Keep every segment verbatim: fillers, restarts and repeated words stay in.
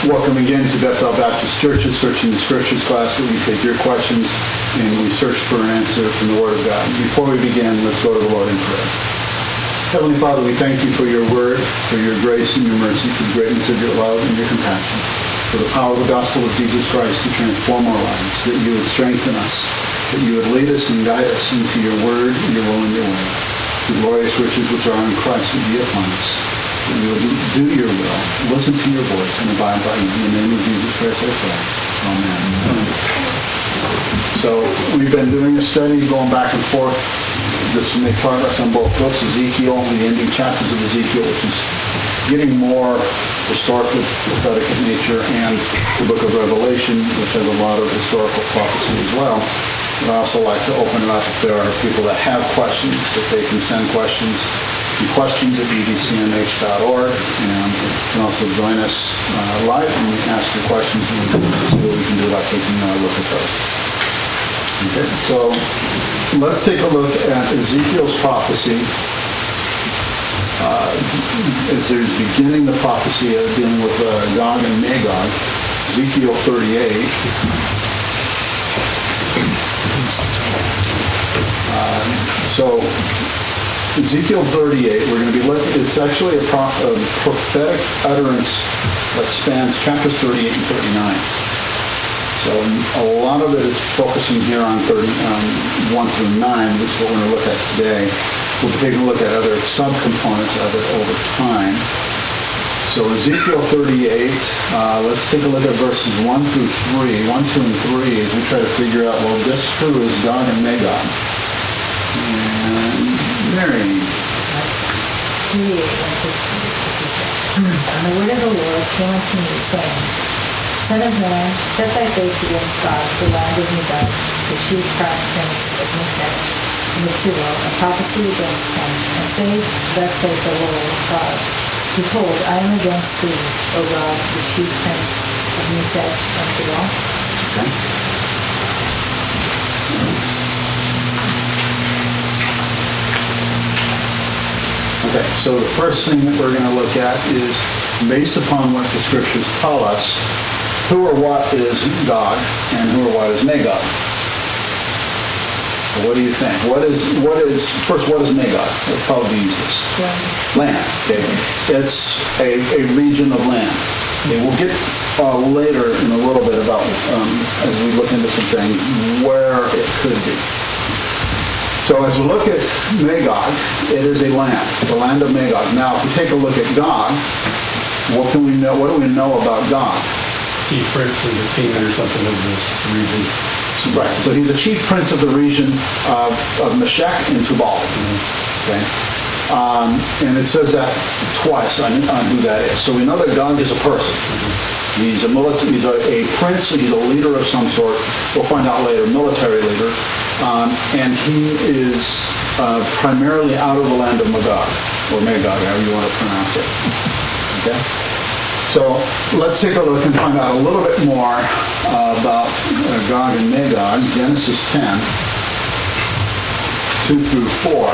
welcome again to Bethel Baptist Church's Searching the Scriptures class, where we take your questions and we search for an answer from the Word of God. Before we begin, let's go to the Lord in prayer. Heavenly Father, we thank you for your Word, for your grace and your mercy, for the greatness of your love and your compassion, for the power of the gospel of Jesus Christ to transform our lives, that you would strengthen us, that you would lead us and guide us into your Word, your will, and your way. The glorious riches which are in Christ would be upon us. That we will do your will, listen to your voice, and abide by you. In the name of Jesus Christ, I pray. Amen. So we've been doing a study, going back and forth, just to make progress on both books, Ezekiel, the ending chapters of Ezekiel, which is getting more historical, prophetic in nature, and the book of Revelation, which has a lot of historical prophecy as well. And I also like to open it up if there are people that have questions, that they can send questions. Questions at b b c m h dot org, and you can also join us uh, live and ask your questions, and we'll see what we can do about taking a look at those. Okay, so let's take a look at Ezekiel's prophecy. Uh, as there's beginning the prophecy of dealing with uh, Gog and Magog, Ezekiel thirty-eight. Uh, so Ezekiel thirty-eight, we're going to be looking, it's actually a, pro, a prophetic utterance that spans chapters thirty-eight and thirty-nine. So a lot of it is focusing here on thirty, um, one through nine, which is what we're going to look at today. We'll be taking a look at other subcomponents of it over time. So Ezekiel thirty-eight, uh, let's take a look at verses one through three, one, two, and three, as we try to figure out, well, this who is Gog and Magog? And Mary. And the word of the Lord came unto me, saying, Son of man, set thy face against God, the land of Magog, the chief prince of Meshech, and the Tubal, a prophecy against him, and say, Thus saith the Lord God, Behold, I am against thee, O God, the chief prince of Meshech and Tubal. Okay. Okay, so the first thing that we're going to look at is, based upon what the scriptures tell us, who or what is Gog and who or what is Magog? So what do you think? What is, what is, first, what is Magog? Let's probably use this. Land. Land, okay. It's a, a region of land. Okay, we'll get uh, later in a little bit about, um, as we look into some things, where it could be. So as we look at Magog, it is a land. It's a land of Magog. Now, if we take a look at Gog, what can we know? What do we know about Gog? Chief prince of the king or something of this region. Right. So he's the chief prince of the region of, of Meshech and Tubal. Mm-hmm. Okay. Um, and it says that twice on, on who that is. So we know that Gog is a person. Mm-hmm. He's a military. He's a, a prince. He's a leader of some sort. We'll find out later. Military leader. Um, and he is uh, primarily out of the land of Magog, or Magog, however you want to pronounce it. Okay? So let's take a look and find out a little bit more uh, about uh, Gog and Magog. Genesis ten, two through four.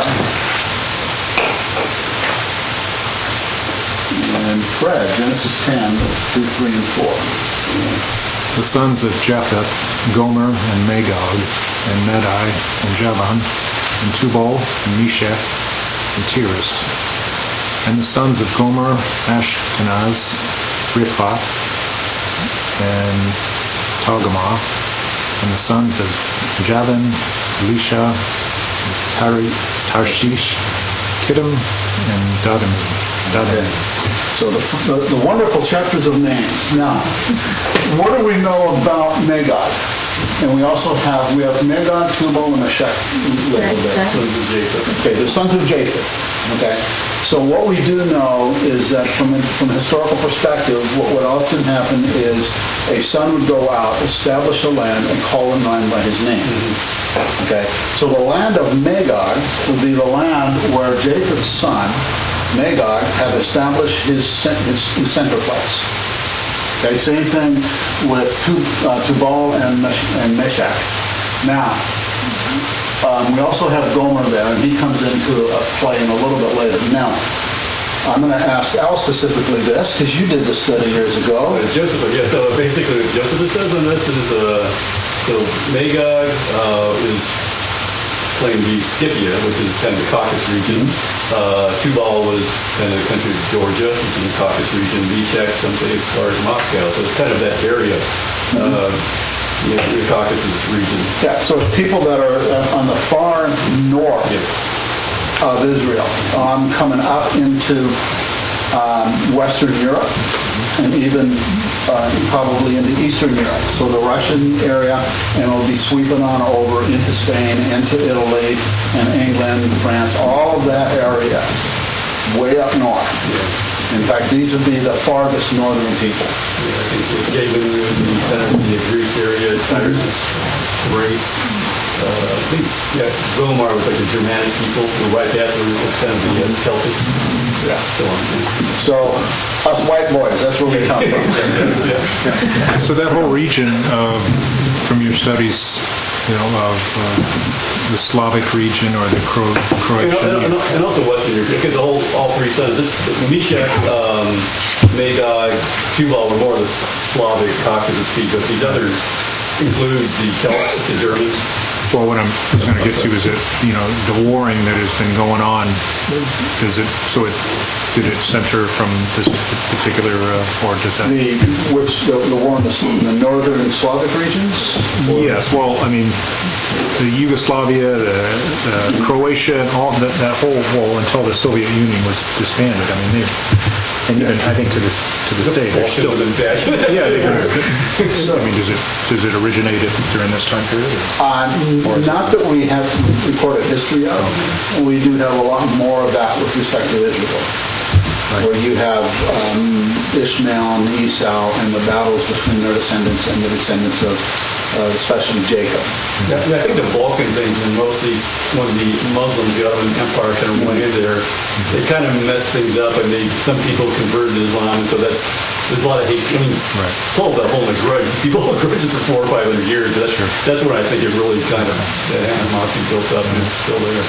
And Fred, Genesis ten, two, three, and four. The sons of Japheth, Gomer and Magog, and Madai, and Javan, and Tubal, and Meshech, and Tiras. And the sons of Gomer, Ashkenaz, Riphath, and Togarmah. And the sons of Javan, Elisha, Tari, Tarshish, Kittim, and Dadanim. Okay. So the, the, the wonderful chapters of names. Now, what do we know about Magog? And we also have, we have Magog, Tubal, and Meshech. Okay, the sons of Japheth. Okay. So what we do know is that from a, from a historical perspective, what would often happen is a son would go out, establish a land, and call a man by his name. Mm-hmm. Okay. So the land of Magog would be the land where Japheth's son, Magog, had established his, his, his center place. Okay, same thing with uh, Tubal and, Mesh- and Meshech. Now, um, we also have Gomer there, and he comes into a play in a little bit later. Now, I'm going to ask Al specifically this, because you did the study years ago. Uh, Joseph, yeah, so basically what Joseph says on this is, uh, so Magog uh, is claimed to be Scythia, which is kind of the Caucasus region. Uh, Tubal was kind of the country of Georgia, which is the Caucasus region. Meshech, some say as far as Moscow. So it's kind of that area, uh, the, the Caucasus region. Yeah, so it's people that are uh, on the far north Yeah. of Israel, um, coming up into um, Western Europe, and even uh, probably into Eastern Europe. So the Russian area, and it'll be sweeping on over into Spain, into Italy, and England, France, all of that area, way up north. Yeah. In fact, these would be the farthest northern people. Yeah, I think Galen would be kind of the Greece area, Tyrus, Thrace. Uh, I think, yeah, Gomar was like the Germanic people, who right after it was kind of the uh, Celtics. Yeah, so on. So us white boys, that's where we come from. Yeah. So that whole region, uh, from your studies, you know, of uh, the Slavic region or the Cro- And, Croatian. and, and also Western Europe, because the whole, all three sons, this, Meshech, um, Magog, Tubal were more of the Slavic Caucasus people, but these others include the Celts, the Germans. Well, what I'm going to get to is that, you know, the warring that has been going on, is it, so it, did it center from this particular, uh, or does that? The, which, the, the war in the, in the northern Slavic regions? Yes, well, I mean, the Yugoslavia, the, the Croatia, and all that, that whole, well, until the Soviet Union was disbanded, I mean, they, and even, I think to this, to this day, they're still, yeah, they've been, I mean, does it, does it originate it during this time period? or- Uh, not that we have recorded history of. We do have a lot more of that with respect to Israel, where you have um, Ishmael and Esau and the battles between their descendants and the descendants of uh, especially Jacob. Yeah, and I think the Balkan things and most of these, when the Muslim government empire kind of went in there, it kind of messed things up, and they, some people converted to Islam, and so that's, there's a lot of hate. I mean, Right. told that holding a grudge. People hold grudges for four or five hundred years. That's that's when I think it really kind of, the animosity built up, and it's still there.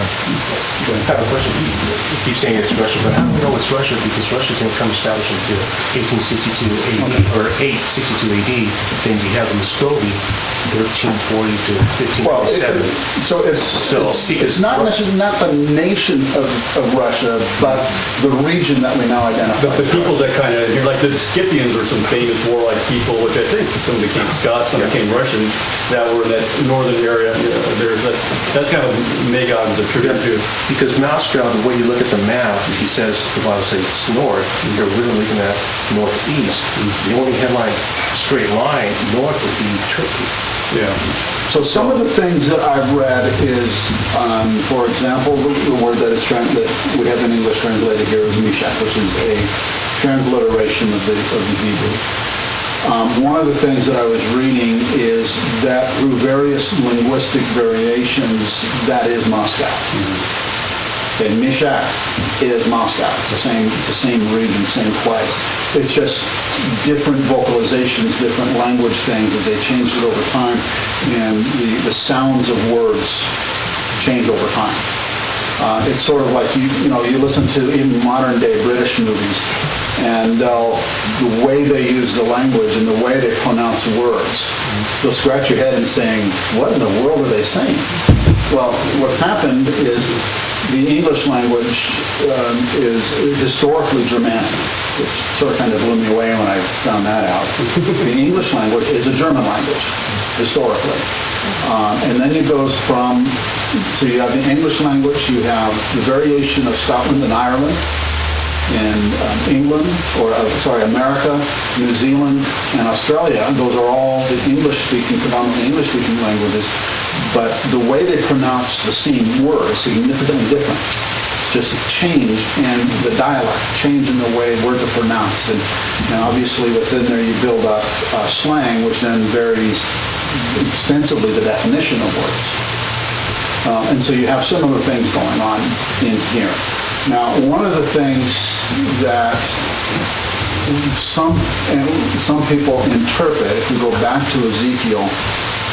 I have a question. You keep saying it's Russia, but how do we know it's Russia? Because Russia's income established in eighteen sixty-two A D, or eight sixty-two A D. Then you have the Muscovy, thirteen forty to fifteen Well, it- forty-seven. so it's, So, it's, because it's not necessarily not the nation of, of Russia, but the region that we now identify. But the people that kind of, you're like the Scythians were some famous warlike people, which I think some became Scots, some became Russian, that were in that northern area. You know, there's that, that's kind of Magog was attributed to. Because Moscow, the way you look at the map, he says, if I would say it's north, you're really looking at northeast. The only headline straight line north would be Turkey. Yeah. So some of the things that I've read is, um, for example, the, the word that is trans- that we have in English translated here is Meshach, which is a transliteration of the of the Hebrew. Um, one of the things that I was reading is that through various linguistic variations, that is Moscow. Okay, Meshach is Moscow. It's the same, the same region, same place. It's just different vocalizations, different language things as they changed it over time, and the, the sounds of words change over time. Uh, it's sort of like you, you know, you listen to even modern day British movies, and they'll, the way they use the language and the way they pronounce words, you'll scratch your head and saying, what in the world are they saying? Well, what's happened is the English language um, is historically Germanic, which sort of kind of blew me away when I found that out. The English language is a German language, historically. Um, and then it goes from, so you have the English language, you have the variation of Scotland and Ireland, and um, England, or uh, sorry, America, New Zealand, and Australia. Those are all the English-speaking, predominantly English-speaking languages. But the way they pronounce the same word is significantly different. Just change in the dialect, change in the way words are pronounced. And, and obviously within there you build up uh, slang, which then varies extensively the definition of words. Uh, and so you have similar things going on in here. Now, one of the things that some and some people interpret, if we go back to Ezekiel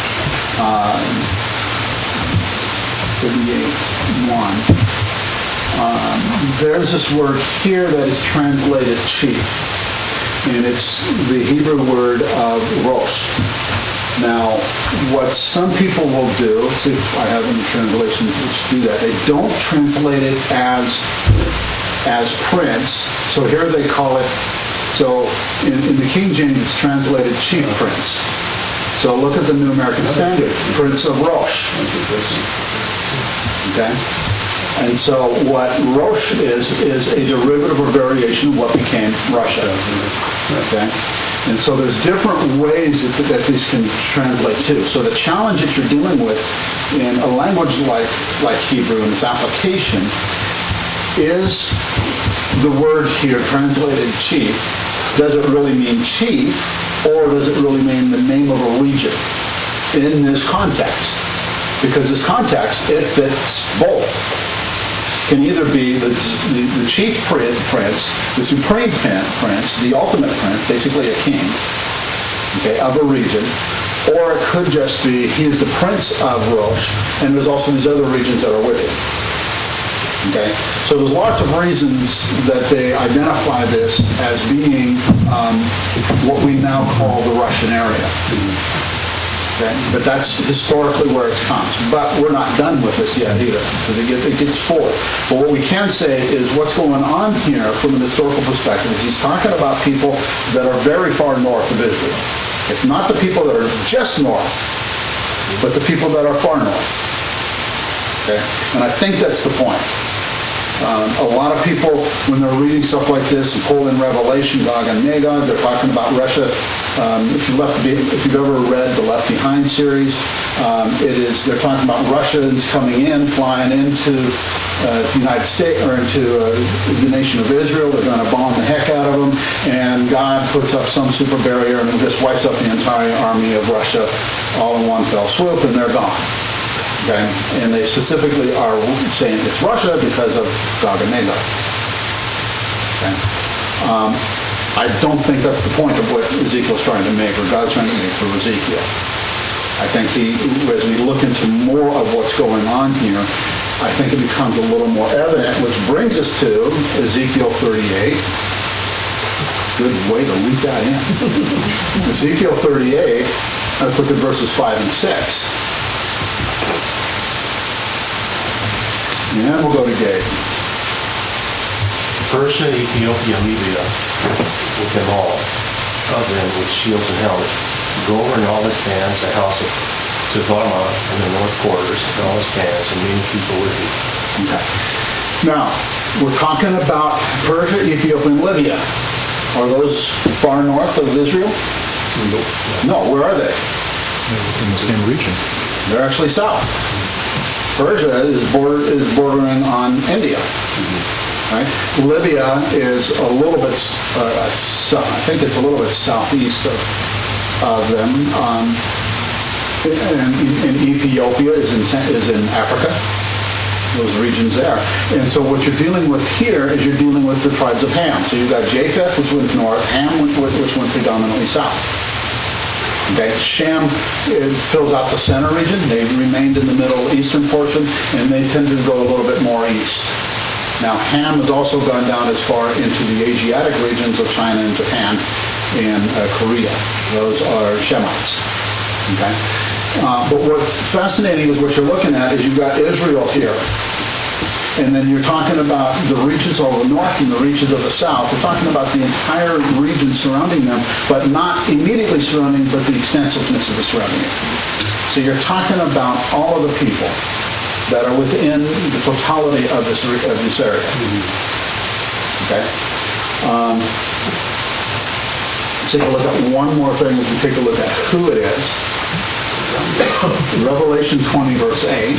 uh, thirty-eight one, Um, there's this word here that is translated chief, and it's the Hebrew word of rosh. Now, what some people will do, let's see if I have any translations which do that, they don't translate it as as prince. So here they call it, so in, in the King James it's translated chief prince. So look at the New American Standard, Prince of Rosh. Okay? And so what Rosh is, is a derivative or variation of what became Russia. Okay? And so there's different ways that, that these can translate too. So the challenge that you're dealing with in a language like, like Hebrew and its application is the word here translated chief. Does it really mean chief, or does it really mean the name of a region in this context? Because this context, it fits both. Can either be the, the, the chief prince, the supreme prince, the ultimate prince, basically a king, okay, of a region, or it could just be he is the prince of Rosh, and there's also these other regions that are with him. Okay, so there's lots of reasons that they identify this as being um, what we now call the Russian area. Okay? But that's historically where it comes. But we're not done with this yet either, because it gets, it gets forward. But what we can say is what's going on here from an historical perspective is he's talking about people that are very far north of Israel. It's not the people that are just north, but the people that are far north. Okay? And I think that's the point. Um, a lot of people, when they're reading stuff like this and pull in Revelation, Gog and Magog, they're talking about Russia. Um, if, you left, if you've ever read the Left Behind series, um, it is they're talking about Russians coming in, flying into uh, the United States or into uh, the nation of Israel. They're going to bomb the heck out of them, and God puts up some super barrier and just wipes out the entire army of Russia all in one fell swoop, and they're gone. Okay? And they specifically are saying it's Russia because of Gog and Magog. Okay? Um, I don't think that's the point of what Ezekiel's trying to make, or God's trying to make for Ezekiel. I think he, as we look into more of what's going on here, I think it becomes a little more evident, which brings us to Ezekiel thirty-eight. Good way to leap that in. Ezekiel thirty-eight, let's look at verses five and six. And we'll go to Gabe. Persia, Ethiopia, and Libya, with them all, of them with shields and helmets, Gomer and all his bands, the house of Tabama in the north quarters, and all his bands, and many people with him. Okay. Now, we're talking about Persia, Ethiopia, and Libya. Are those far north of Israel? No. Where are they? In the same region. They're actually south. Persia is border is bordering on India. Right? Libya is a little bit, uh, south, I think it's a little bit southeast of, of them. Um, and, and Ethiopia is in is in Africa. Those regions there. And so what you're dealing with here is you're dealing with the tribes of Ham. So you've got Japheth, which went north, Ham, which, which went predominantly south. Okay, Shem it fills out the center region. They remained in the Middle Eastern portion, and they tend to go a little bit more east. Now, Ham has also gone down as far into the Asiatic regions of China and Japan and uh, Korea. Those are Shemites. Okay, uh, but what's fascinating is what you're looking at is you've got Israel here. And then you're talking about the reaches of the north and the reaches of the south. We're talking about the entire region surrounding them, but not immediately surrounding, but the extensiveness of the surrounding area. So you're talking about all of the people that are within the totality of this of this area. Okay. Um, let's take a look at one more thing as we take a look at who it is. Revelation twenty, verse eight.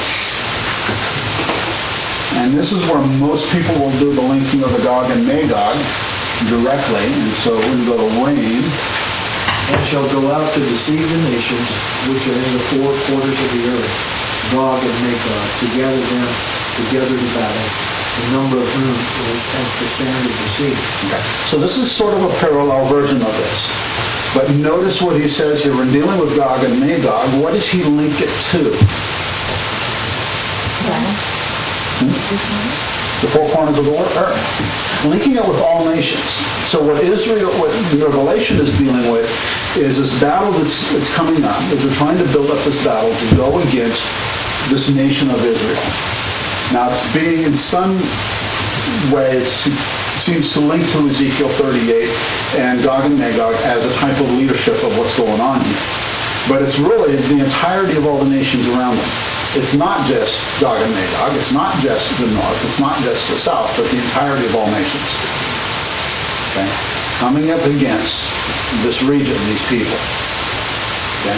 And this is where most people will do the linking of the Gog and Magog directly. And so we go to Wayne. And shall go out to deceive the nations which are in the four quarters of the earth, Gog and Magog, to gather them together to battle, the number of whom is as the sand of the sea. Okay. So this is sort of a parallel version of this. But notice what he says here. When dealing with Gog and Magog, what does he link it to? Yeah. the four corners of the earth, linking it with all nations. So what Israel, what Revelation is dealing with is this battle that's, that's coming up, is they're trying to build up this battle to go against this nation of Israel. Now, it's being, in some way, it seems to link to Ezekiel thirty-eight and Gog and Magog as a type of leadership of what's going on here. But it's really the entirety of all the nations around them. It's not just Gog and Magog, it's not just the north, it's not just the south, but the entirety of all nations. Okay? Coming up against this region, these people. Okay?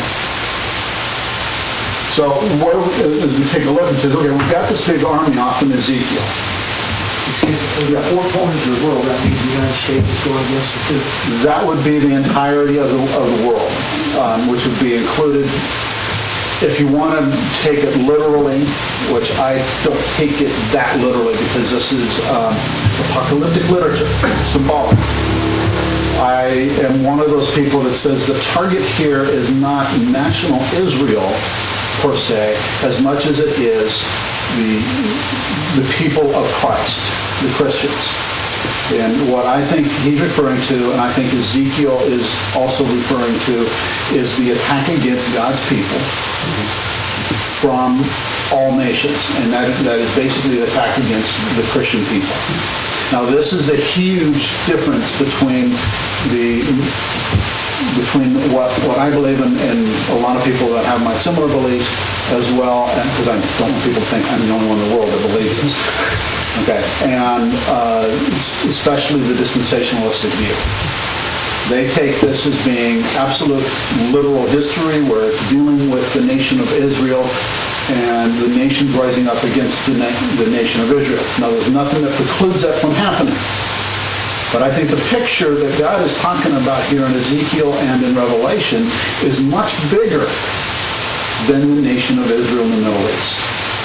So what, as we take a look and say, okay, we've got this big army off in Ezekiel. We've got four corners of the world, that means the United States is going against it too. That would be the entirety of the, of the world, um, which would be included. If you want to take it literally, which I don't take it that literally because this is um, apocalyptic literature, symbolic. I am one of those people that says the target here is not national Israel per se, as much as it is the the people of Christ, the Christians. And what I think he's referring to, and I think Ezekiel is also referring to, is the attack against God's people from all nations. And that, that is basically the attack against the Christian people. Now, this is a huge difference between the between what, what I believe in, and a lot of people that have my similar beliefs as well, because I don't want people to think I'm the only one in the world that believes this. Okay, and uh, especially the dispensationalistic view. They take this as being absolute literal history where it's dealing with the nation of Israel and the nations rising up against the, na- the nation of Israel. Now, there's nothing that precludes that from happening. But I think the picture that God is talking about here in Ezekiel and in Revelation is much bigger than the nation of Israel in the Middle East.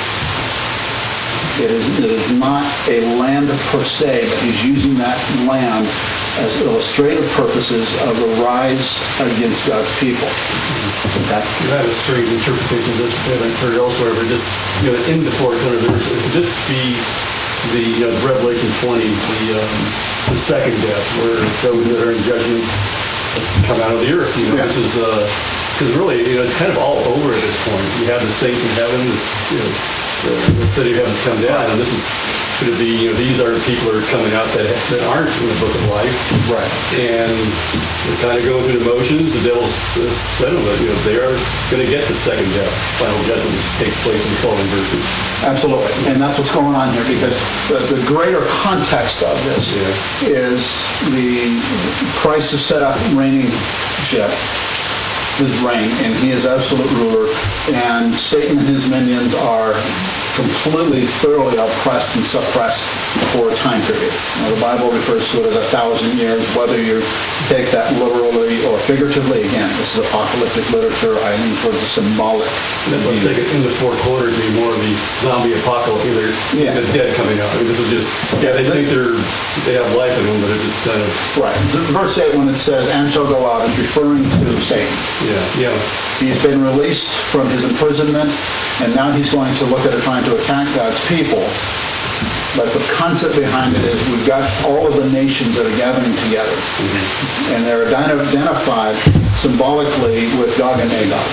It is, it is not a land per se, but he's using that land as illustrative purposes of the rise against God's people. That, You have a strange interpretation of this, I haven't heard elsewhere, but just, you know, in the four corners, it could just be the, you know, Revelation twenty, the, um, the second death, where those that are in judgment come out of the earth. You know, Yeah. this is, uh, because really, you know, it's kind of all over at this point. You have the saints in heaven, you know, the, the city of heaven's come down, and this is going to be, you know, these are the people that are coming out that, that aren't in the book of life. Right. And they're kind of going through the motions. The devil said them, but, you know, they are going to get the second death. Final judgment takes place in the following verses. Absolutely. And that's what's going on here, because the, the greater context of this Yeah. is the Christ has set up reigning ship, his reign, and he is absolute ruler, and Satan and his minions are completely, thoroughly oppressed and suppressed for a time period. Now, the Bible refers to it as a thousand years, whether you take that literally or figuratively. Again, this is apocalyptic literature. I lean towards the symbolic. And then take it in the four corners, be more of the zombie apocalypse, either Yeah. the dead coming out. I mean, this is just, yeah, they think they're, they have life in them, but it's just kind of, Right. Verse eight, when it says, "and shall go out," is referring to Satan. yeah, yeah. He's been released from his imprisonment, and now he's going to look at it trying to attack God's people. But the concept behind it is we've got all of the nations that are gathering together, and they're ident- identified symbolically with Gog and Magog.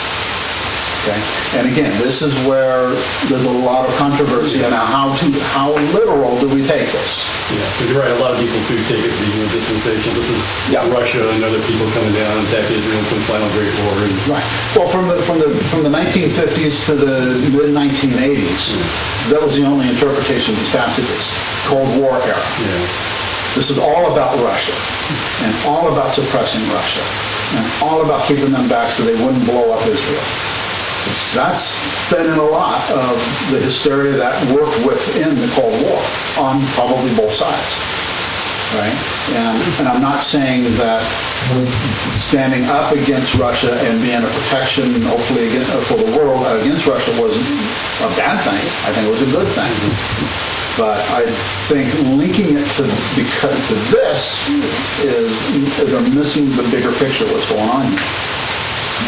Okay? And again, this is where there's a lot of controversy on how to how literal do we take this. Yeah, because you're right, a lot of people do take it as the dispensation. This is Yeah. Russia and other people coming down and attack Israel from final great war. And, Right. Well, from the from the from the nineteen fifties to the mid nineteen eighties, that was the only interpretation of these passages. Cold War era. yeah. This is all about Russia, and all about suppressing Russia, and all about keeping them back so they wouldn't blow up Israel. That's been in a lot of the hysteria that worked within the Cold War on probably both sides. Right? And, and I'm not saying that standing up against Russia and being a protection, hopefully, against, for the world against Russia wasn't a bad thing. I think it was a good thing. But I think linking it to because to this is, is they're missing the bigger picture of what's going on here.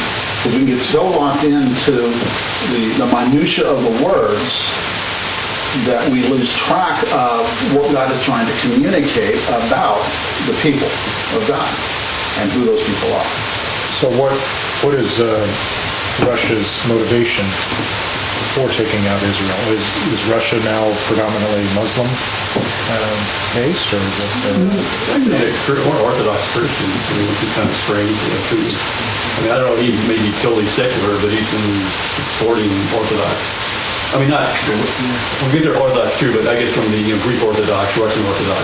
Because we can get so locked into the, the minutia of the words that we lose track of what God is trying to communicate about the people of God and who those people are. So what, what is uh, Russia's motivation for taking out Israel? Is, is Russia now predominantly Muslim um, base, or is it? Uh, Actually, a Chri- or Orthodox Christian, I mean, which is kind of strange. You know, too. I mean, I don't know, he may be totally secular, but he's been supporting Orthodox. I mean, not, we'll get their Orthodox too, but I guess from the you know, Greek Orthodox, Russian Orthodox.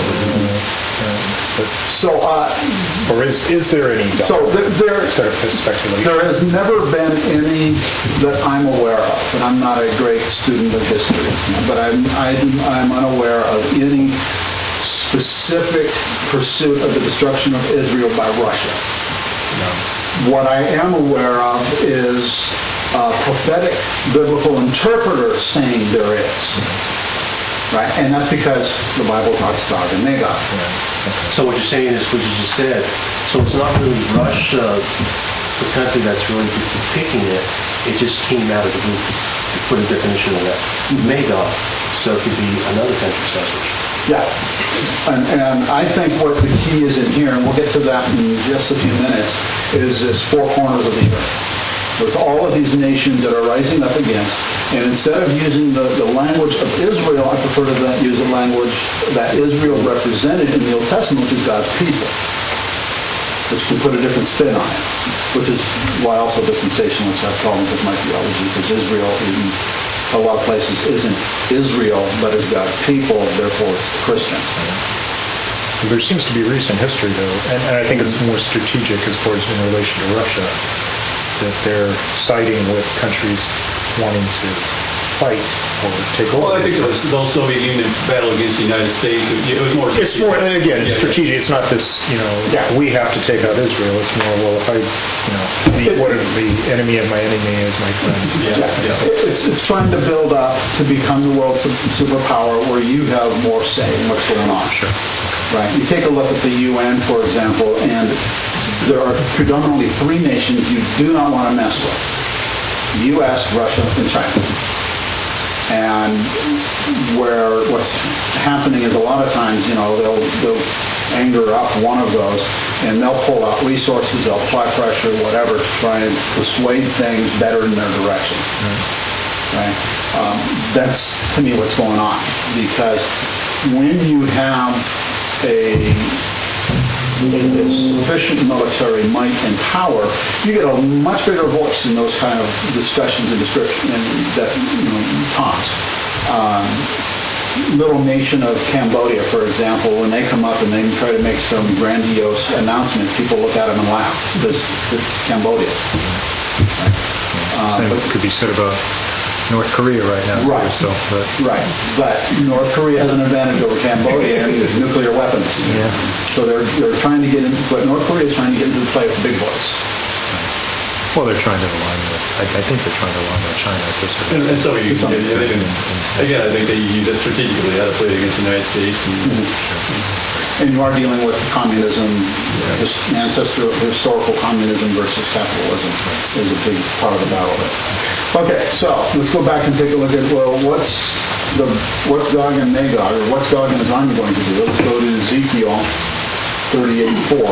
but, So, uh, or is is there any? so th- there, Sort of speculation. there has never been any that I'm aware of, and I'm not a great student of history, but I'm, I, I'm unaware of any specific pursuit of the destruction of Israel by Russia. What I am aware of is uh, prophetic biblical interpreters saying there is. Right? And that's because the Bible talks Gog and Magog. So what you're saying is what you just said. So it's not really Russia, the country that's really depicting it. It just came out of the blue to put a definition of that. Magog. So it could be another country such. Yeah. And, and I think what the key is in here, and we'll get to that in just a few minutes, is this four corners of the earth. With all of these nations that are rising up against, and instead of using the, the language of Israel, I prefer to that, use the language that Israel represented in the Old Testament, which is God's people, which can put a different spin on it, which is why also dispensationalists have problems with my theology, because Israel in a lot of places isn't Israel, but is God's people, therefore it's the Christians. There seems to be recent history, though, and, and I think it's more strategic as far as in relation to Russia, that they're siding with countries wanting to fight or take over. Well, I think the the whole Soviet Union battle against the United States, it was more... It's more, again, it's strategic. It's not this, you know, Yeah. we have to take out Israel. It's more, well, if I, you know, the, what if the enemy of my enemy is my friend. Yeah, yeah. It's, it's trying to build up to become the world su- superpower where you have more say in what's going on. Sure. Right. You take a look at the U N, for example, and there are predominantly three nations you do not want to mess with. U S, Russia, and China. And where what's happening is a lot of times, you know, they'll, they'll anger up one of those, and they'll pull out resources, they'll apply pressure, whatever, to try and persuade things better in their direction. Right? Um, that's, to me, what's going on. Because when you have a a sufficient military might and power, you get a much bigger voice in those kind of discussions and description and that you know taunts. Um, little nation of Cambodia, for example, when they come up and they try to make some grandiose announcement, people look at them and laugh because it's Cambodia. Uh, Same but- could be said about North Korea right now. too, Right. So, but Right, but North Korea has an advantage over Cambodia with nuclear weapons. Yeah. So they're they're trying to get in, but North Korea is trying to get into the play with the big boys. well, they're trying to align with. I, I think they're trying to align with China at this point. And, and so you, and, and, again, I think they use it strategically how to play against the United States. And, And you are dealing with communism, his ancestral, historical communism versus capitalism is a big part of the battle there. Okay, so let's go back and take a look at, well, what's the, what's Gog and Magog, or what's Gog and his army going to do? Let's go to Ezekiel thirty-eight four.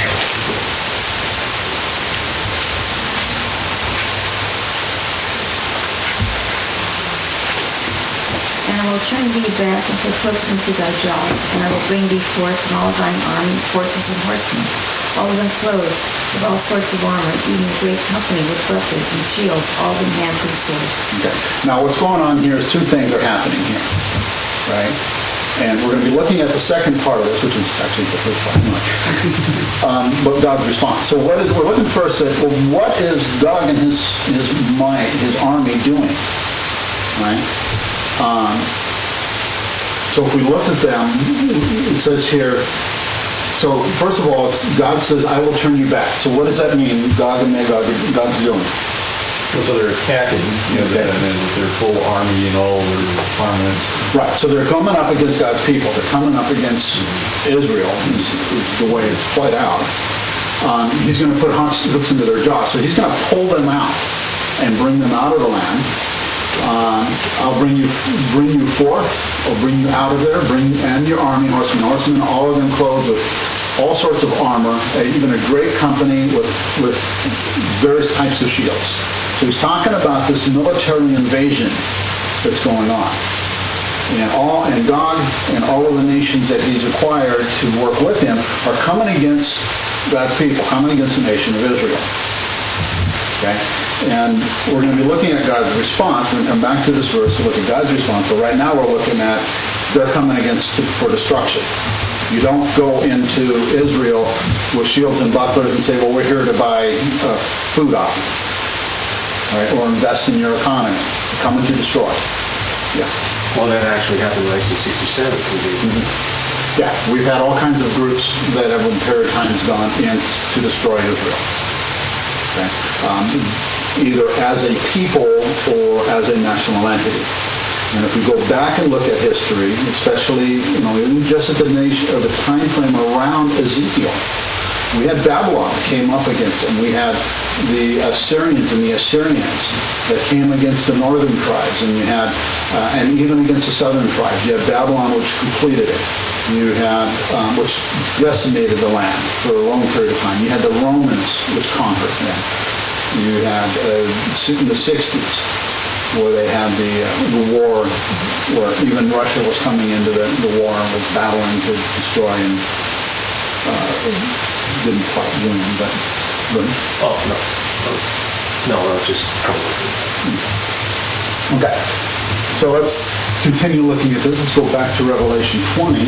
And I will turn thee back and put hooks into thy jaws, and I will bring thee forth in all thine army, forces and horsemen, all of them clothed with all sorts of armor, even a great company with bucklers and shields, all in hand and swords. Okay. Now, what's going on here is two things are happening here, right? And we're going to be looking at the second part of this, which is actually the first part. um, but God's response. So what is, we're looking first at, well, what is God and his his might, his army doing, right? Um, so if we look at them, it says here. So first of all, it's, God says, "I will turn you back." So what does that mean? Gog and Magog, God's doing. so they're attacking, you know, that, and then with their full army and all their armaments. Right, so they're coming up against God's people. They're coming up against Israel, is, is the way it's played out. Um, he's going to put hooks, hooks into their jaws. So he's going to pull them out and bring them out of the land. Um, I'll bring you bring you forth, I'll bring you out of there, bring and your army, horsemen, horsemen, all of them clothed with all sorts of armor, uh, even a great company with, with various types of shields. So he's talking about this military invasion that's going on. And all and Gog and all of the nations that he's acquired to work with him are coming against God's people, coming against the nation of Israel. Okay? And we're going to be looking at God's response. We're going to come back to this verse to look at God's response. But right now we're looking at they're coming against for destruction. You don't go into Israel with shields and bucklers and say, well, we're here to buy uh, food off you, right? Or invest in your economy. They're coming to destroy. Yeah. Well, that actually happened in nineteen sixty-seven. Mm-hmm. Yeah, we've had all kinds of groups that have in period of time gone in to destroy Israel. Okay? Um, either as a people or as a national entity. And if we go back and look at history, especially, you know, even just at the nation of the time frame around Ezekiel, we had Babylon that came up against them. We had the Assyrians and the Assyrians that came against the northern tribes, and you had, uh, and even against the southern tribes. You had Babylon, which completed it. You had, um, which decimated the land for a long period of time. You had the Romans, which conquered them. You had uh, in the sixties, where they had the, uh, the war, where even Russia was coming into the, the war and was battling to destroy and uh, didn't quite win, but, but Oh, no. No, no, it's just... okay. So let's continue looking at this. Let's go back to Revelation twenty.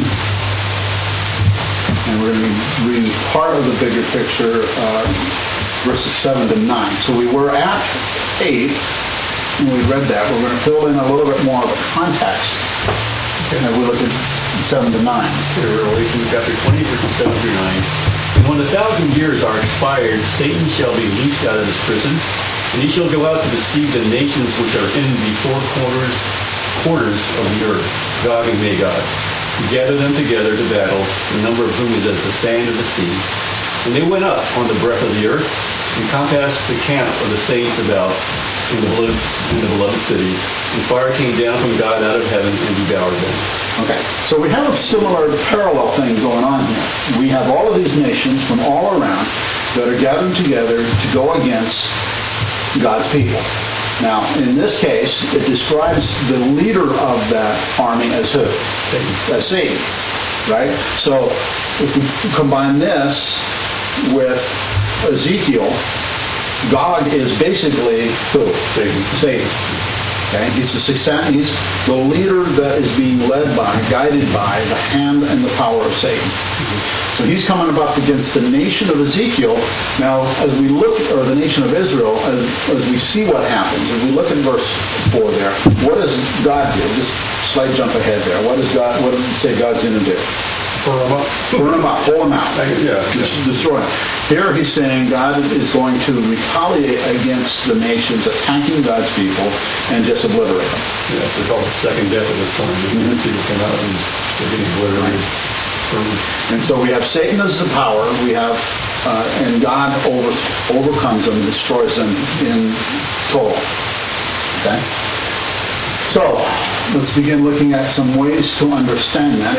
And we're going to be reading part of the bigger picture, uh, verses seven to nine. So we were at eight. When we read that, we're going to fill in a little bit more of a context as we look at seven to nine. Revelation chapter twenty, verses seven through nine. And when the thousand years are expired, Satan shall be loosed out of his prison, and he shall go out to deceive the nations which are in the four corners, quarters of the earth, Gog and Magog, to gather them together to battle, the number of whom is as the sand of the sea. And they went up on the breadth of the earth, and compassed the camp of the saints about in the beloved, in the beloved city. And fire came down from God out of heaven and devoured them. Okay, so we have a similar parallel thing going on here. We have all of these nations from all around that are gathered together to go against God's people. Now, in this case, it describes the leader of that army as who? Satan. As Satan, right? So if we combine this with Ezekiel, Gog is basically who? Satan. Satan. Okay? He's the, success, he's the leader that is being led by, guided by the hand and the power of Satan. So he's coming up against the nation of Ezekiel. Now, as we look, or the nation of Israel, as, as we see what happens, as we look at verse four there, what does God do? Just slight jump ahead there. What does God, what does it say God's going to do? Burn them up. Burn them up, pull them out, Yeah. Just destroy them. Here he's saying God is going to retaliate against the nations attacking God's people and just obliterate them. Yeah, they call it second death at this point. Mm-hmm. People come out and they're getting obliterated. And so we have Satan as the power, we have, uh, and God over, overcomes them, destroys them in total. Okay? So, let's begin looking at some ways to understand that.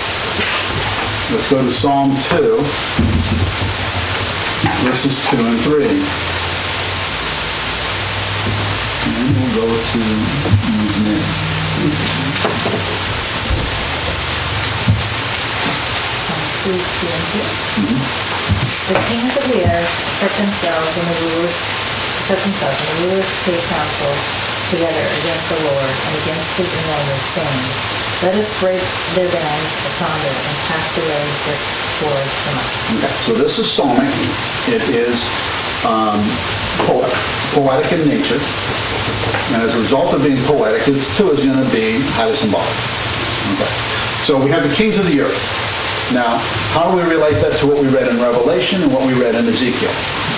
Let's go to Psalm two, verses two and three. And we'll go to Nehemiah. Two, two, and three. The kings of the earth set themselves, and the rulers set themselves, and the rulers take counsel together against the Lord and against his anointed, saying, let us break their bands asunder and cast away their cords from us. Okay, so this is psalmic. It is um, poetic, poetic in nature. And as a result of being poetic, it too is going to be highly symbolic. Okay. So we have the kings of the earth. Now, how do we relate that to what we read in Revelation and what we read in Ezekiel?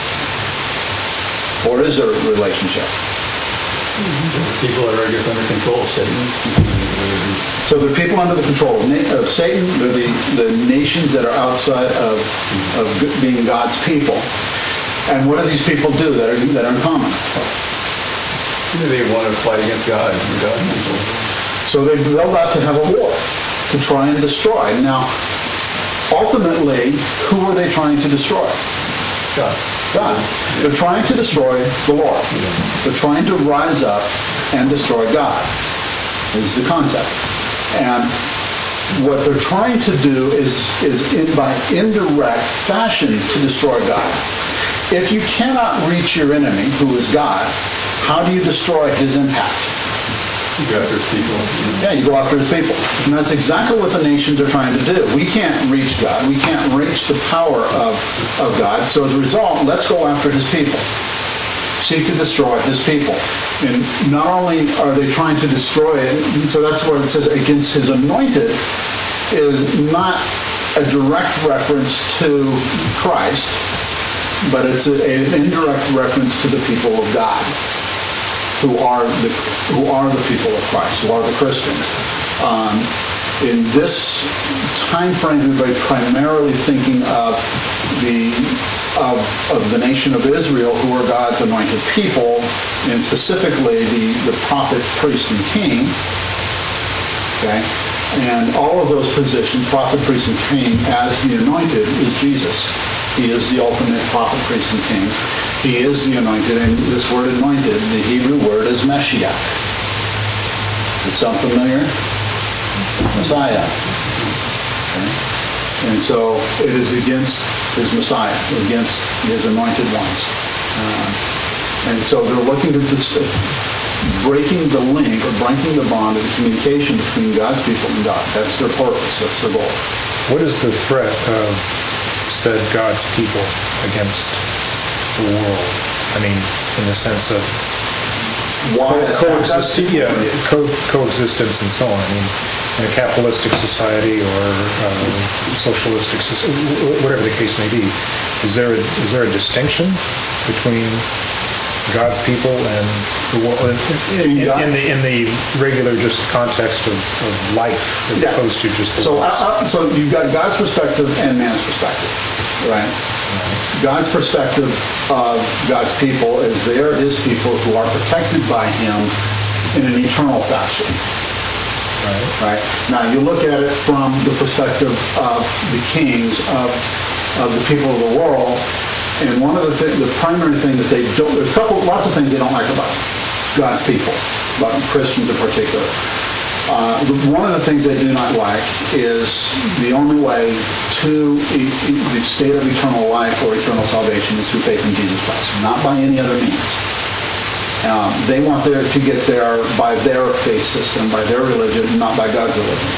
Or is there a relationship? People that are, I guess, under control of Satan. So they're people under the control of, na- of Satan. They're the, the nations that are outside of, of being God's people. And what do these people do that are, that are in common? They want to fight against God and God people. So they build out to have a war, to try and destroy. Now, ultimately, who are they trying to destroy? God. God. They're trying to destroy the Lord. They're trying to rise up and destroy God, is the concept. And what they're trying to do is, is in, by indirect fashion to destroy God. If you cannot reach your enemy, who is God, how do you destroy his impact? You go after his people. Yeah, you go after his people. And that's exactly what the nations are trying to do. We can't reach God. We can't reach the power of, of God. So as a result, let's go after his people. Seek to destroy his people. And not only are they trying to destroy it, so that's where it says against his anointed is not a direct reference to Christ, but it's a, an indirect reference to the people of God, who are the who are the people of Christ, who are the Christians. Um, in this time frame, we're primarily thinking of the of, of the nation of Israel, who are God's anointed people, and specifically the, the prophet, priest, and king. Okay, and all of those positions, prophet, priest, and king, as the anointed, is Jesus. He is the ultimate prophet, priest, and king. He is the anointed, and this word anointed, the Hebrew word is Mashiach. Does it sound familiar? Messiah. Okay. And so it is against his Messiah, against his anointed ones. Uh, and so they're looking to this, breaking the link, or breaking the bond of the communication between God's people and God. That's their purpose. That's their goal. What is the threat of said God's people against the world? I mean, in the sense of Why coexistence, yeah, co- coexistence and so on. I mean, in a capitalistic society or uh, socialistic society, whatever the case may be, is there a, is there a distinction between God's people and the world in, in, in the in the regular just context of, of life, as Yeah. opposed to just the So, world? uh, uh, so you've got God's perspective and man's perspective, right? God's perspective of God's people is they are his people who are protected by him in an eternal fashion. Right. Right? Now, you look at it from the perspective of the kings of, of the people of the world, and one of the th- the primary thing that they don't, there's a couple, lots of things they don't like about God's people, about Christians in particular. Uh, the, one of the things they do not like is the only way to e- e- the state of eternal life or eternal salvation is through faith in Jesus Christ, not by any other means. Um, they want there to get there by their faith system, by their religion, not by God's religion.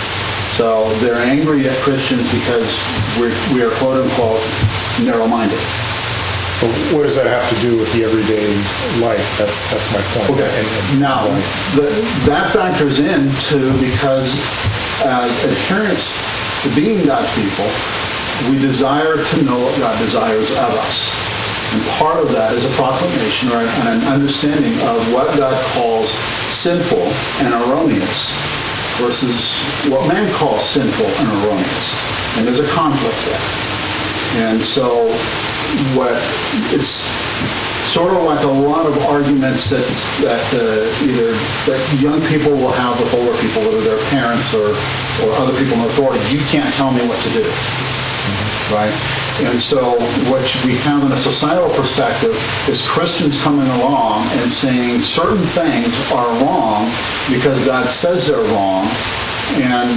So they're angry at Christians because we're, we are quote unquote narrow-minded. But what does that have to do with the everyday life? That's that's my point. Okay. And- and Now, life. the, that factors into because as adherents to being God's people, we desire to know what God desires of us. And part of that is a proclamation or an understanding of what God calls sinful and erroneous versus what man calls sinful and erroneous. And there's a conflict there. And so what it's sort of like a lot of arguments that that uh, either that young people will have with older people, whether they're parents or, or other people in authority. You can't tell me what to do. Right? And so what we have in a societal perspective is Christians coming along and saying certain things are wrong because God says they're wrong, and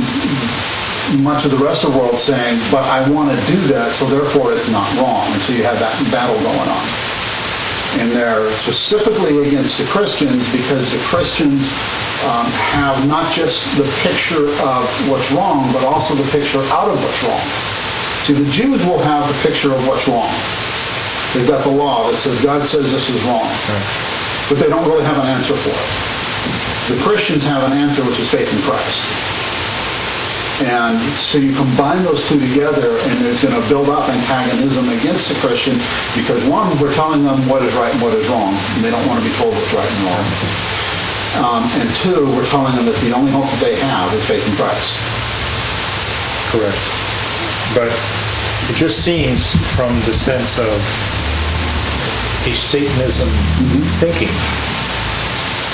much of the rest of the world saying, but I want to do that, so therefore it's not wrong. And so you have that battle going on. And they're specifically against the Christians because the Christians um, have not just the picture of what's wrong, but also the picture out of what's wrong. See, the Jews will have the picture of what's wrong. They've got the law that says God says this is wrong. Right. But they don't really have an answer for it. The Christians have an answer, which is faith in Christ. And so you combine those two together, and there's going to build up antagonism against the Christian because, one, we're telling them what is right and what is wrong, and they don't want to be told what's right and wrong. Um, and two, we're telling them that the only hope that they have is faith in Christ. Correct. But it just seems from the sense of a Satanism thinking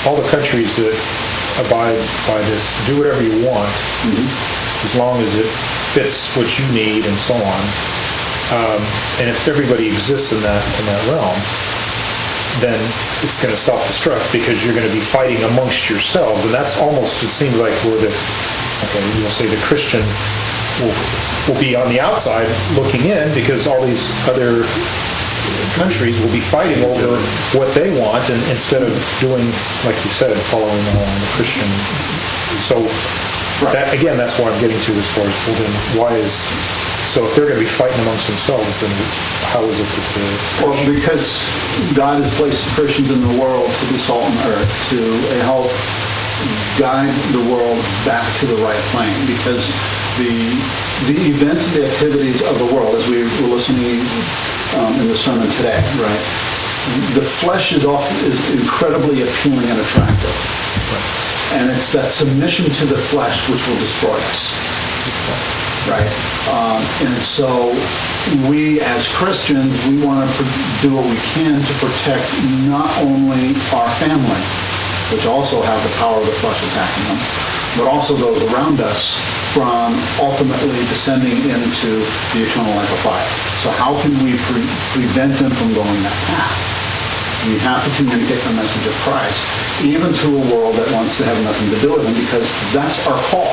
all the countries that abide by this, do whatever you want, as long as it fits what you need and so on. Um, and if everybody exists in that in that realm, then it's going to self-destruct because you're going to be fighting amongst yourselves. And that's almost, it seems like where the, okay, you'll say the Christian will, will be on the outside looking in because all these other countries will be fighting over what they want and instead of doing, like you said, following along the Christian. So, that, again, that's what I'm getting to as far as, well, then why is, so if they're going to be fighting amongst themselves, then how is it that the... Well, because God has placed Christians in the world to be salt and earth, to help guide the world back to the right plane. Because the the events and the activities of the world, as we were listening um, in the sermon today, right? The flesh is often is incredibly appealing and attractive. And it's that submission to the flesh which will destroy us. Right? Um, and so we as Christians, we want to do what we can to protect not only our family, which also have the power of the flesh attacking them, but also those around us from ultimately descending into the eternal lake of fire. So how can we pre- prevent them from going that path? We have to communicate the message of Christ, even to a world that wants to have nothing to do with them, because that's our call.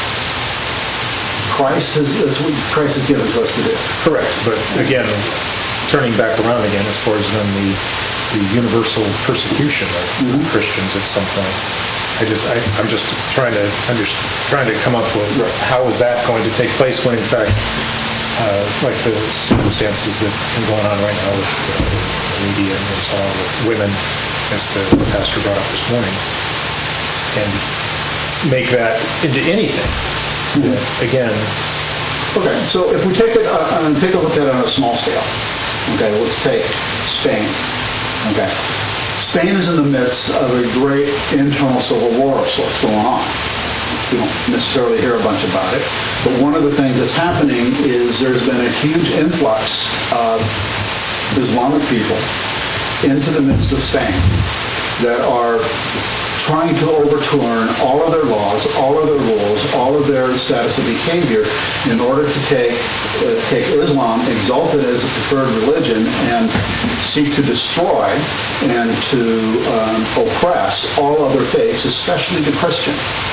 Christ has, that's what Christ has given to us to do. Correct, but again, turning back around again, as far as then the, the universal persecution of Mm-hmm. Christians at some point, I just, I, I'm just trying to under, trying to come up with Right. how is that going to take place when in fact, uh, like the circumstances that are going on right now with uh, the media and so on, with women, as the pastor brought up this morning, and make that into anything. That, again, Okay, so if we take it, uh, and take a look at it on a small scale. Okay, let's take Spain. Okay, Spain is in the midst of a great internal civil war of sorts going on. We don't necessarily hear a bunch about it, but one of the things that's happening is there's been a huge influx of Islamic people into the midst of Spain that are trying to overturn all of their laws, all of their rules, all of their status of behavior in order to take uh, take Islam, exalt it as a preferred religion, and seek to destroy and to um, oppress all other faiths, especially the Christian.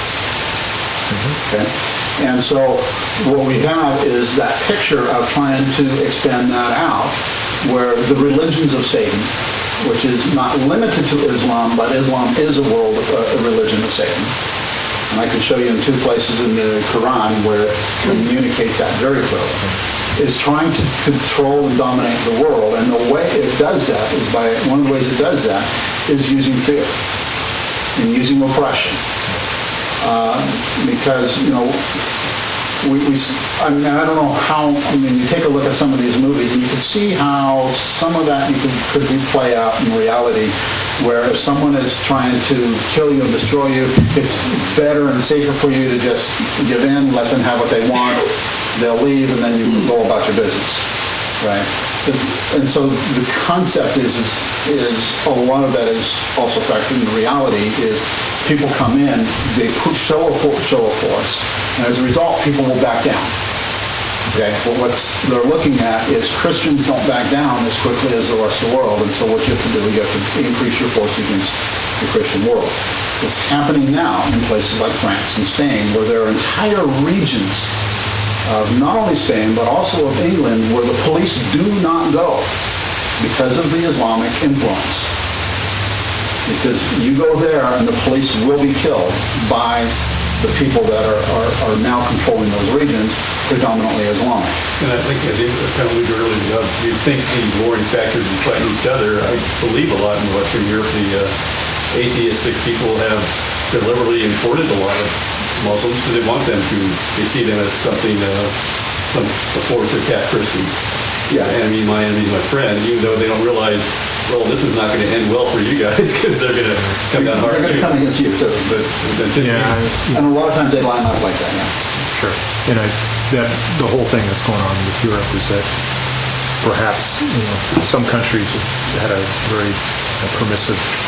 Okay? And so what we have is that picture of trying to extend that out, where the religions of Satan, which is not limited to Islam, but Islam is a world, uh, a religion of Satan. And I can show you in two places in the Quran where it communicates that very clearly. Is trying to control and dominate the world, and the way it does that is by, one of the ways it does that is using fear and using oppression. Uh, because, you know, we, we, I mean, I don't know how, I mean, you take a look at some of these movies and you can see how some of that you could, could be play out in reality, where if someone is trying to kill you and destroy you, it's better and safer for you to just give in, let them have what they want, they'll leave, and then you can go about your business, right? And so the concept is, is, is a lot of that is also factored in reality, is people come in, they put show of force, show of force, and as a result, people will back down. Okay, but what they're looking at is Christians don't back down as quickly as the rest of the world, and so what you have to do, you have to increase your force against the Christian world. It's happening now in places like France and Spain, where there are entire regions of not only Spain, but also of England, where the police do not go because of the Islamic influence. Because you go there and the police will be killed by the people that are, are, are now controlling those regions, predominantly Islamic. And I think, as you kind of alluded earlier, you think the warring factors are fighting each other. I believe a lot in Western Europe, the uh, atheistic people have deliberately imported a lot of Muslims because they want them to, they see them as something, uh, some a force to attack Christians. Yeah. Enemy, my enemy, my friend, even though they don't realize, well, this is not going to end well for you guys because they're going to come down hard. They're going to come against you too. But, but to yeah, me, I- And a lot of times they line up like that, yeah. Sure. And I, that, the whole thing that's going on with Europe is that perhaps, you know, some countries have had a very uh, permissive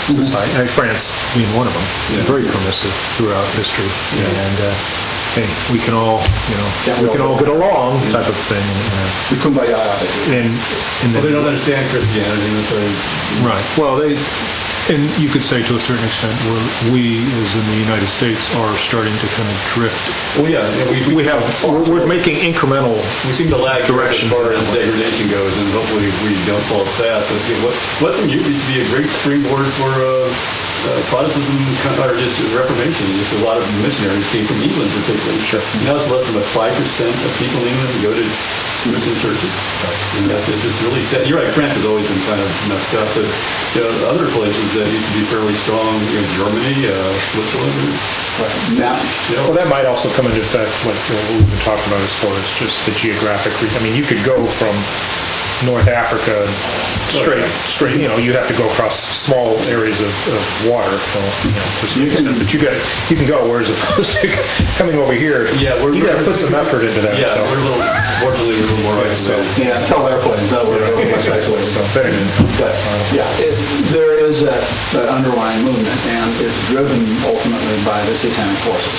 society, uh, France being one of them, very permissive throughout history. And uh, hey, we can all, you know, Yeah, we we can all all get along type of thing. And, The kumbaya. uh, and, and Well, they then, don't understand Christianity, and so right. Well, they, and you could say to a certain extent, where we, as in the United States, are starting to kind of drift. well, yeah, yeah, we, We have, we're, we're making incremental. we seem to lag Direction. as far as degradation goes, and hopefully we don't fall fast. But you know, what Western Europe used to be a great springboard for uh, uh, Protestantism or just Reformation. Just a lot of missionaries came from England, particularly. Sure. Now it's less than about five percent of people in England go to Christian churches, and that's it's just really sad. You're right. France has always been kind of messed up, but you know, other places that used to be fairly strong, you know, Germany, uh, Switzerland. Now, You know, Well, that might also come into effect, like you know, what we've been talking about as far as just the geographic. re- I mean, you could go from North Africa straight, straight. You know, you have to go across small areas of, of water. So, you know, to some You can- extent, but you got you can go. Whereas opposed to coming over here, Yeah, we're- you got to we're- put some effort into that. yeah, so. we're a little, fortunately, we're a little more isolated. yeah, tell airplanes, that would be less isolated. So, but anyway. But, yeah, it, there is that, that underlying movement, and it's driven ultimately by the satanic forces.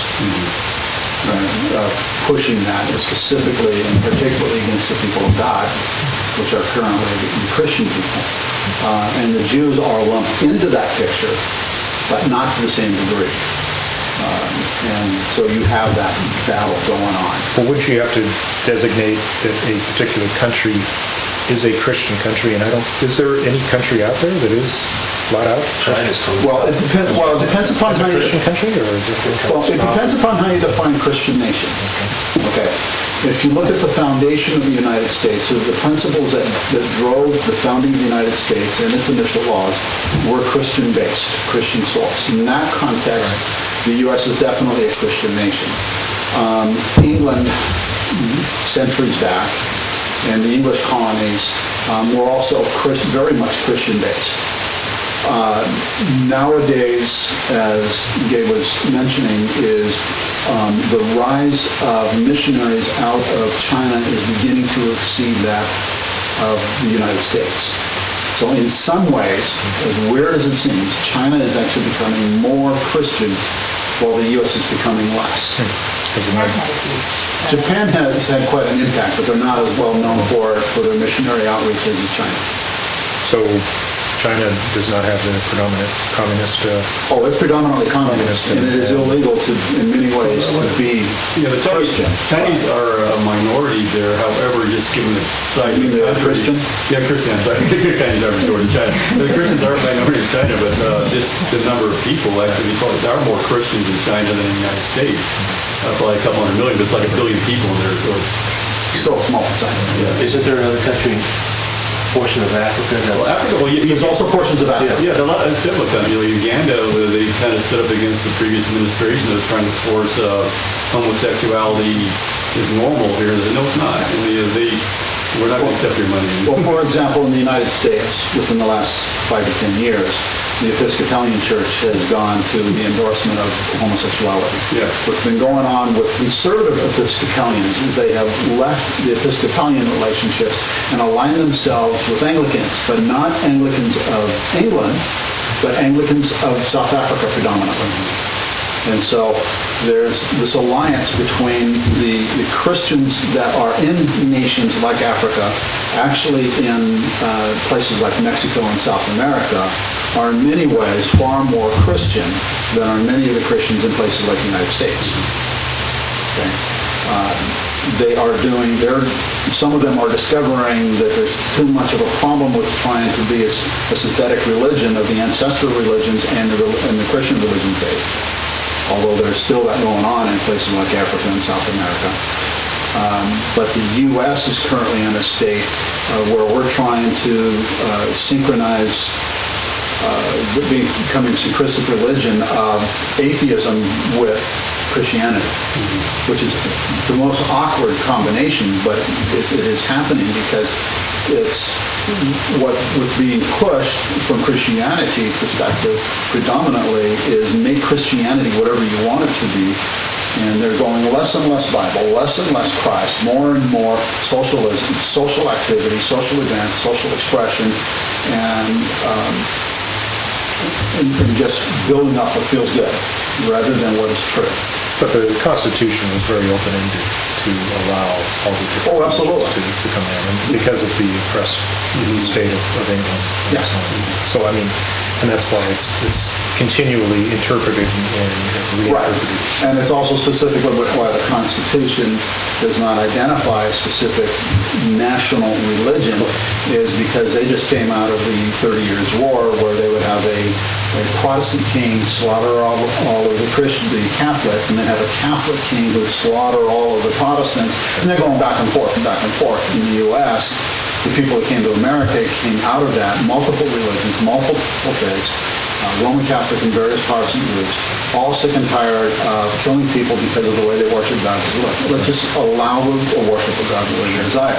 Uh, uh, pushing that specifically and particularly against the people of God, which are currently the Christian people. Uh, and the Jews are lumped into that picture, but not to the same degree. Um, and so you have that battle going on. Well, wouldn't you have to designate that a particular country is a Christian country? And I don't. Is there any country out there that is flat out China's totally. Well, it depends, well, it depends upon how a you... Christian country, or is it? Well, it depends upon how you define Christian nation. Okay. If you look at the foundation of the United States, so the principles that, that drove the founding of the United States and its initial laws were Christian-based, Christian source. In that context, the U S is definitely a Christian nation. Um, England, centuries back, and the English colonies um, were also Chris, very much Christian-based. Uh, nowadays, as Gabe was mentioning, is um, the rise of missionaries out of China is beginning to exceed that of the United States. So in some ways, as weird as it seems, China is actually becoming more Christian while the U S is becoming less. Japan had a huge, uh, Japan has had quite an impact, but they're not as well known for, for their missionary outreach as China. So China does not have the predominant communist. Uh, Oh, it's predominantly communist, and it is illegal to, in many ways, to be Yeah, the Chinese, Christian. Chinese are a minority there, however, just given the size You of mean the they're country. Christian? Yeah, Christian, I'm sorry. The Chinese are majority in China. The Christians are a minority in China, but uh, just the number of people, actually, probably, there are more Christians in China than in the United States. Uh, probably a couple hundred million, but it's like a billion people in there, so it's, so small China. Isn't there another country, portion of Africa that? well, Africa, well, you, There's also portions of Africa. Yeah, there are a lot of similar countries. You know, Uganda, where they kind of stood up against the previous administration that was trying to force uh, homosexuality is normal here. They said, no, it's not. I mean, they, we're not going to accept your money. Well, for example, in the United States, within the last five to ten years, the Episcopalian Church has gone to the endorsement of homosexuality. Yeah. What's been going on with conservative Episcopalians is they have left the Episcopalian relationships and aligned themselves with Anglicans, but not Anglicans of England, but Anglicans of South Africa predominantly. And so there's this alliance between the, the Christians that are in nations like Africa, actually in uh, places like Mexico and South America, are in many ways far more Christian than are many of the Christians in places like the United States. Okay? Uh, they are doing, they're, some of them are discovering that there's too much of a problem with trying to be a, a synthetic religion of the ancestral religions and the, and the Christian religion faith. Although there's still that going on in places like Africa and South America. Um, but the U S is currently in a state uh, where we're trying to uh, synchronize uh, becoming syncretic religion of atheism with Christianity, mm-hmm. which is the most awkward combination, but it, it is happening because it's what was being pushed from Christianity perspective predominantly is make Christianity whatever you want it to be, and they're going less and less Bible, less and less Christ, more and more socialism, social activity, social events, social expression, and um, and and just building up what feels good, rather than what is true. But the Constitution was very open-ended to allow all the different Oh, absolutely. religions to, to come in, and because of the oppressed state of, of England. and Yeah. so on. So, I mean, and that's why it's, it's continually interpreted and, and Right. reinterpreted. And it's also specifically why the Constitution does not identify a specific national religion, is because they just came out of the Thirty Years' War, where they would have a, a Protestant king slaughter all, all of the Christian, the Catholics, and then have a Catholic king who would slaughter all of the Protestants, and they're going back and forth and back and forth. In the U S, the people that came to America came out of that, multiple religions, multiple faiths, uh, Roman Catholic and various Protestant groups, all sick and tired of killing people because of the way they worship God. Look, let's just allow them to worship of God the way they desire.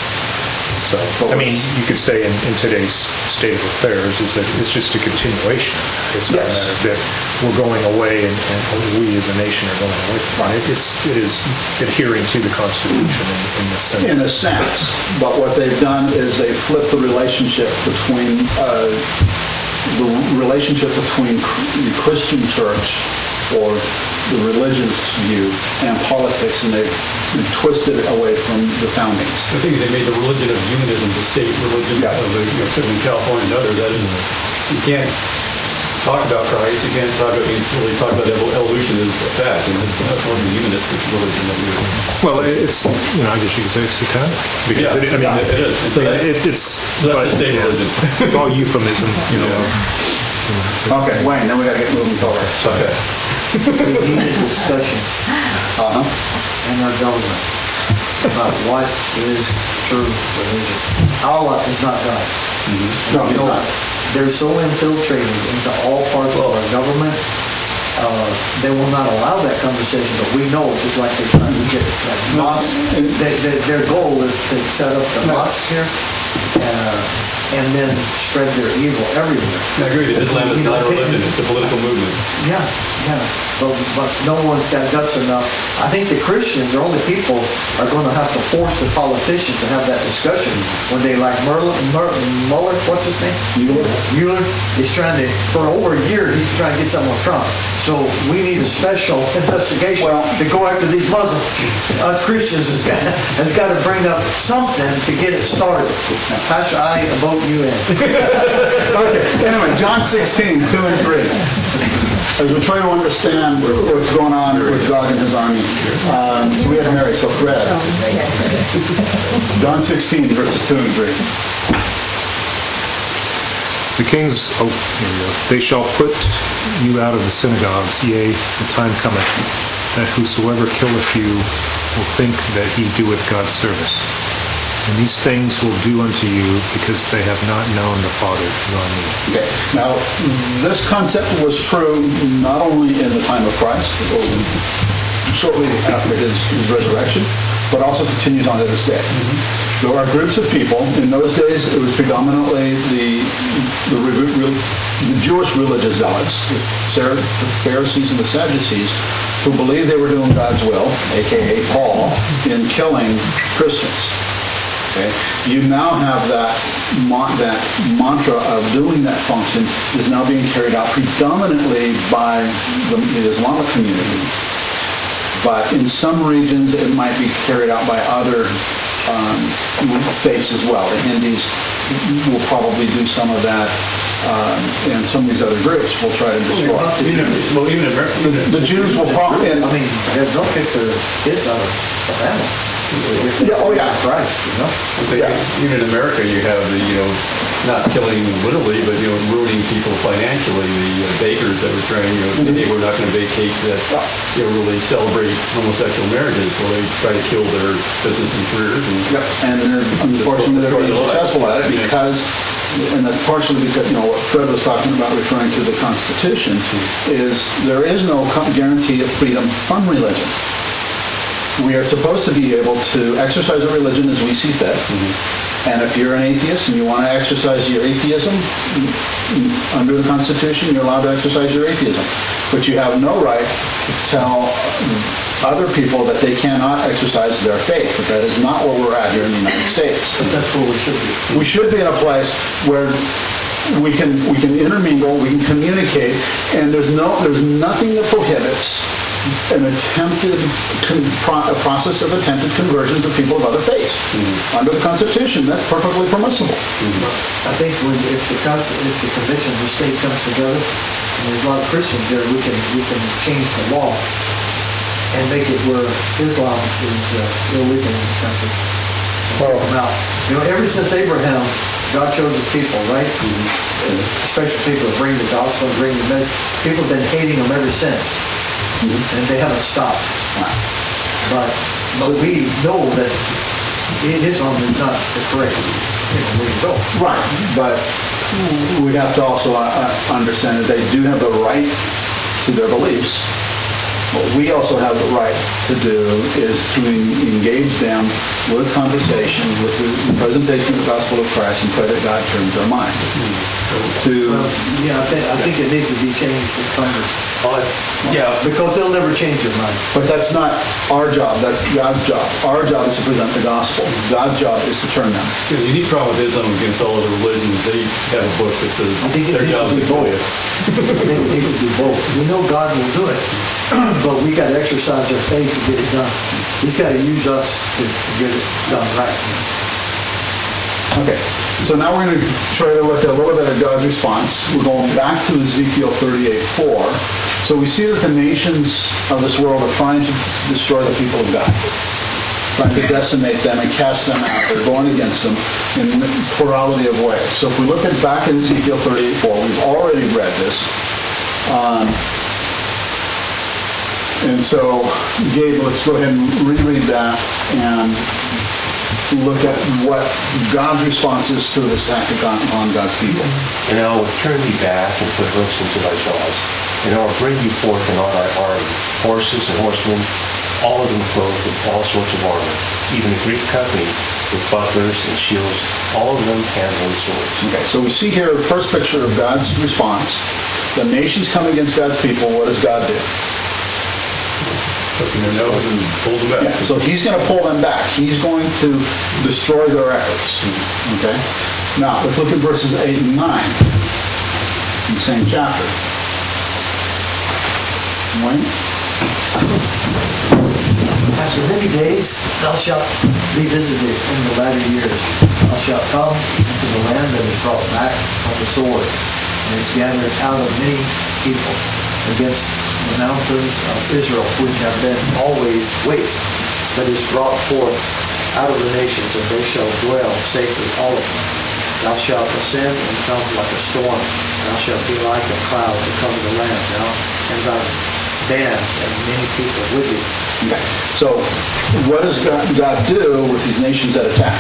So, I mean, you could say in, in today's state of affairs is that it's just a continuation. It's not a Yes. matter that we're going away and, and we as a nation are going away from it. It's, it is adhering to the Constitution in, in this sense. In a sense, but what they've done is they flipped the relationship between uh, the relationship between the Christian church or the religious view and politics, and they've twisted it away from the foundings. The thing is, they made the religion of humanism the state religion Yeah. of the, you know, certainly in California and others. That is, you can't talk about Christ, you can't talk about, you can't really talk about evol- evolution as a fact, and it's not more of a humanistic religion that we Well, it's, you know, I guess you could say it's satanic. Because Yeah, it, I mean, yeah, it is. And so I mean, that- it, it's, so that's but, the state yeah, religion. it's all euphemism, you know. Okay, Wayne, then we gotta get moving forward. Okay. We need a discussion Uh-huh. in our government about what is true religion. Allah is not God. No, he's not. They're so infiltrated into all parts of our government, uh, they will not allow that conversation, but we know, just like they try to get like mosques, they- they- their goal is to set up the mosques here, uh, and then spread their evil everywhere. I agree that Islam is not a religion, it's a political movement. Yeah, yeah, but, but no one's got guts enough. I think the Christians, the only people, are going to have to force the politicians to have that discussion when they, like Merlin, Mer, Mueller, what's his name? Mueller. Mueller is trying to, for over a year, he's trying to get something on Trump. So we need a special investigation to go after these Muslims. Us Christians has got, has got to bring up something to get it started. Pastor, I vote you in. Okay, anyway, John sixteen, two and three. As we try to understand what's going on with God and his army, um, we have Mary, so Fred. John sixteen, verses two and three. The kings, oh, here we go. They shall put you out of the synagogues, yea, the time cometh, that whosoever killeth you will think that he doeth God's service. And these things will do unto you, because they have not known the Father nor me. Okay, now, this concept was true not only in the time of Christ, or shortly after his, his resurrection, but also continues on to this day. There are groups of people, in those days it was predominantly the, the, re- re- the Jewish religious zealots, the Phar- the Pharisees and the Sadducees, who believed they were doing God's will, aka Paul, in killing Christians. Okay? You now have that mon- that mantra of doing that function is now being carried out predominantly by the, the Islamic community. But in some regions, it might be carried out by other um, faiths as well. The Hindus will probably do some of that, um, and some of these other groups will try to destroy. Even, well, even America, The Jews will probably, I mean, they'll pick their kids out of the family. Yeah, oh, yeah. Christ, you know? So even in America, you have the, you know, not killing literally, but, you know, ruining people financially. The uh, bakers that were trying, you know, Mm-hmm. they were not going to bake cakes that, you know, really celebrate homosexual marriages, so they try to kill their business and careers. And Yep, and they're unfortunately they're being successful at it because, and that's partially because, you know, what Fred was talking about referring to the Constitution, is there is no co- guarantee of freedom from religion. We are supposed to be able to exercise a religion as we see fit. And if you're an atheist and you want to exercise your atheism, mm, under the Constitution, you're allowed to exercise your atheism. But you have no right to tell other people that they cannot exercise their faith. But that is not where we're at here in the United States. But that's where we should be. We should be in a place where we can, we can intermingle, we can communicate, and there's no, there's nothing that prohibits an attempted, con- pro- a process of attempted conversions of people of other faiths. Under the Constitution, that's perfectly permissible. I think when, if the cons- if the convention of the state comes together, and there's a lot of Christians there, we can, we can change the law and make it where Islam is uh, illegal in this country. Well, now, you know, ever since Abraham, God chose his people, right? And especially people that bring the gospel, and bring the message. People have been hating them ever since, and they haven't stopped. But but we know that Islam is not the correct, you know, way to go. Right, but we have to also uh, uh, understand that they do have the right to their beliefs. What we also have the right to do is to en- engage them with conversation, with the presentation of the gospel of Christ, and pray that God turns their mind. To Well, yeah, I think, I think it needs to be changed in Congress. Yeah, Because they'll never change their mind. But that's not our job, that's God's job. Our job is to present the gospel. God's job is to turn them. You know, the unique problem with Islam against all other religions, they have a book that says I think it their needs job to is be to kill both. you. I think we need to do both. We know God will do it, but we got to exercise our faith to get it done. He's got to use us to to get it done right. Okay, so now we're going to try to look at a little bit of God's response. We're going back to Ezekiel thirty-eight four. So we see that the nations of this world are trying to destroy the people of God, trying to decimate them and cast them out. They're going against them in a plurality of ways. So if we look at back in Ezekiel thirty-eight four, we've already read this. Um, and so, Gabe, let's go ahead and reread that and look at what God's response is to this attack on, on God's people. and I will turn thee back and put hooks into thy jaws, and I will bring thee forth in all thy army, horses and horsemen, all of them clothed with all sorts of armor, even a great company with bucklers and shields, all of them handling swords. Okay, so we see here the first picture of God's response. The nations come against God's people. What does God do? Tucking their nose and pulls them Yeah, back. so he's going to pull them back. He's going to destroy their efforts. Okay? Now, let's look at verses eight and nine in the same chapter. Wayne? After many days thou shalt be visited in the latter years. Thou shalt come into the land that is brought back from the sword, and is gathered out of many people against the mountains of Israel, which have been always waste, but is brought forth out of the nations, and they shall dwell safely, all of them. Thou shalt ascend and come like a storm. Thou shalt be like a cloud to cover the land, thou and thy band and many people with thee. Okay. So, what does God, God do with these nations that attack?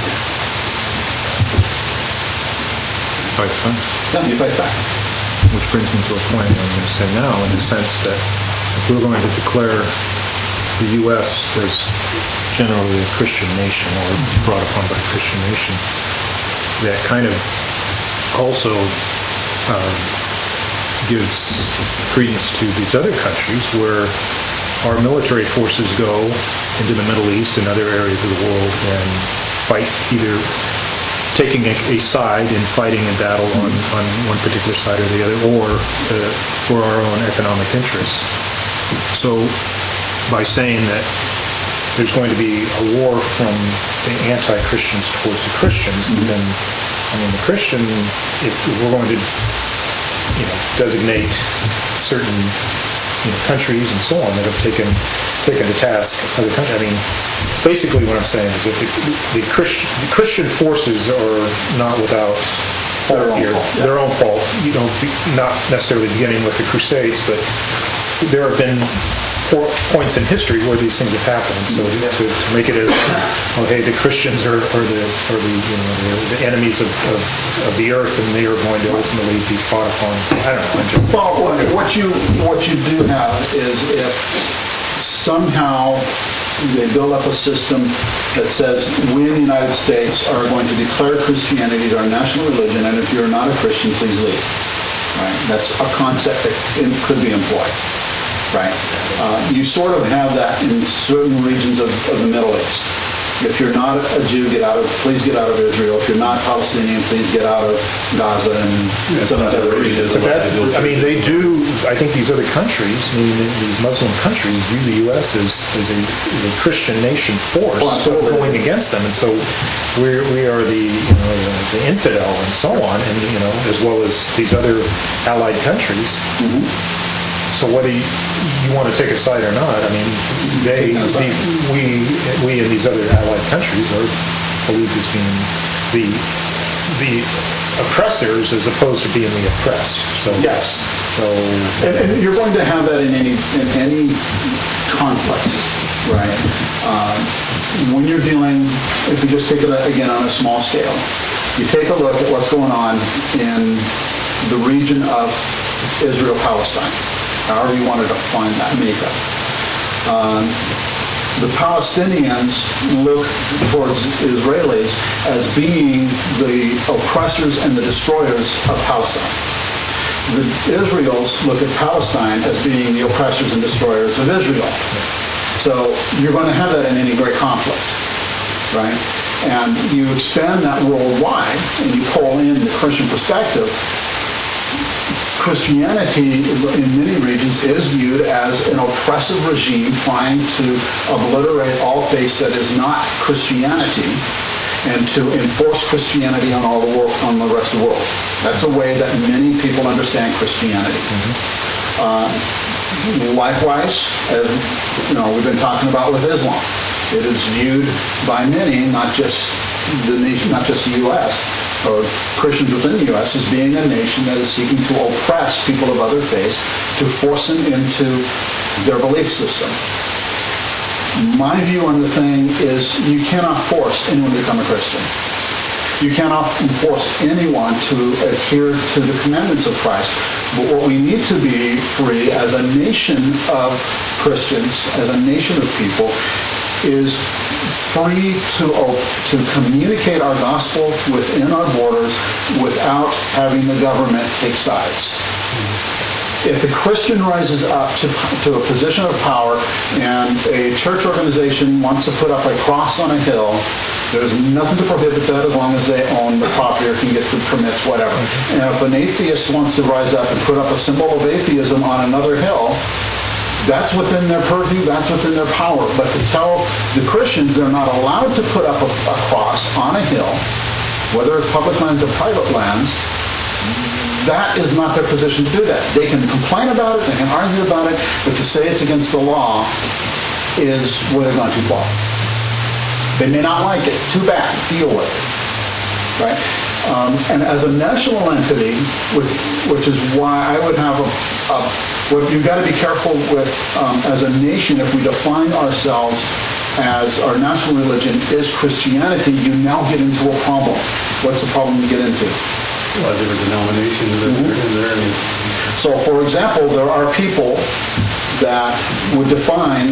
Fights back. Yeah, you fight back. Which brings me to a point I'm going to say now, in the sense that if we're going to declare the U S as generally a Christian nation, or brought upon by a Christian nation, that kind of also um, gives credence to these other countries where our military forces go into the Middle East and other areas of the world and fight, either taking a, a side in fighting a battle on, on one particular side or the other, or uh, for our own economic interests. So by saying that there's going to be a war from the anti-Christians towards the Christians, then, I mean, the Christian, if, if we're going to, you know, designate certain, you know, countries and so on that have taken taken to task other countries, I mean, basically what I'm saying is that the, the, Christian, the Christian forces are not without fault Their own here. fault, yeah. Their own fault. You know, be- not necessarily beginning with the Crusades, but there have been po- points in history where these things have happened. So to, to make it as, oh, hey, the Christians are, are the are the you know the, the enemies of, of, of the earth, and they are going to ultimately be fought upon. So I don't know. I'm just, Well, what what you what you do have is if somehow they build up a system that says we in the United States are going to declare Christianity as our national religion, and if you're not a Christian, please leave. Right? That's a concept that in- could be employed. Right? Uh, you sort of have that in certain regions of, of the Middle East. If you're not a Jew, get out of, please get out of Israel. If you're not Palestinian, please get out of Gaza and some of the other regions. But that, I mean, they do, I think these other countries, I mean, these Muslim countries view the U S as, as a, as a Christian nation force Well, absolutely. going against them. And so we're, we are the, you know, the infidel and so on, and, you know, as well as these other allied countries. So whether you, you want to take a side or not, I mean, they, the, we, we in these other allied countries are believed as being the, the oppressors as opposed to being the oppressed. So Yes. So And, and you're going to have that in any in any conflict, right? Um, when you're dealing, if you just take it again on a small scale, you take a look at what's going on in the region of Israel-Palestine, however you want to define that makeup. Um, the Palestinians look towards Israelis as being the oppressors and the destroyers of Palestine. The Israels look at Palestine as being the oppressors and destroyers of Israel. So you're going to have that in any great conflict, right? And you expand that worldwide and you pull in the Christian perspective. Christianity in many regions is viewed as an oppressive regime trying to obliterate all faiths that is not Christianity and to enforce Christianity on all the world, on the rest of the world. That's a way that many people understand Christianity. Mm-hmm. Uh, likewise, as you know, we've been talking about with Islam, it is viewed by many, not just the nation, not just the U S or Christians within the U S, as being a nation that is seeking to oppress people of other faiths to force them into their belief system. My view on the thing is you cannot force anyone to become a Christian. You cannot force anyone to adhere to the commandments of Christ. But what we need to be free as a nation of Christians, as a nation of people, is free to, to communicate our gospel within our borders without having the government take sides. If a Christian rises up to, to a position of power and a church organization wants to put up a cross on a hill, there's nothing to prohibit that as long as they own the property or can get the permits, whatever. And if an atheist wants to rise up and put up a symbol of atheism on another hill, that's within their purview, that's within their power. But to tell the Christians they're not allowed to put up a, a cross on a hill, whether it's public lands or private lands, that is not their position to do that. They can complain about it, they can argue about it, but to say it's against the law is where they've gone too far. They may not like it. Too bad. Deal with it. Right? Um, and as a national entity, which, which is why I would have a, a what you've got to be careful with um, as a nation, if we define ourselves as our national religion is Christianity, you now get into a problem. What's the problem you get into? A lot of different denominations that are in there. I mean, So, for example, there are people that would define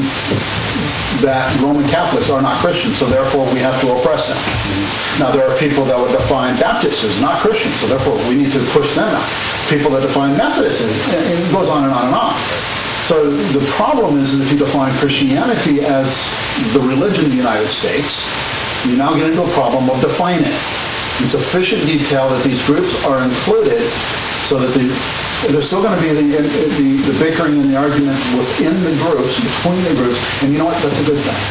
that Roman Catholics are not Christians, so therefore we have to oppress them. Now, there are people that would define Baptists as not Christians, so therefore we need to push them out. People that define Methodists, and it goes on and on and on. So the problem is that if you define Christianity as the religion of the United States, you now get into a problem of defining it. In sufficient detail that these groups are included so that the, there's still going to be the, the, the bickering and the argument within the groups, between the groups, and you know what, that's a good thing.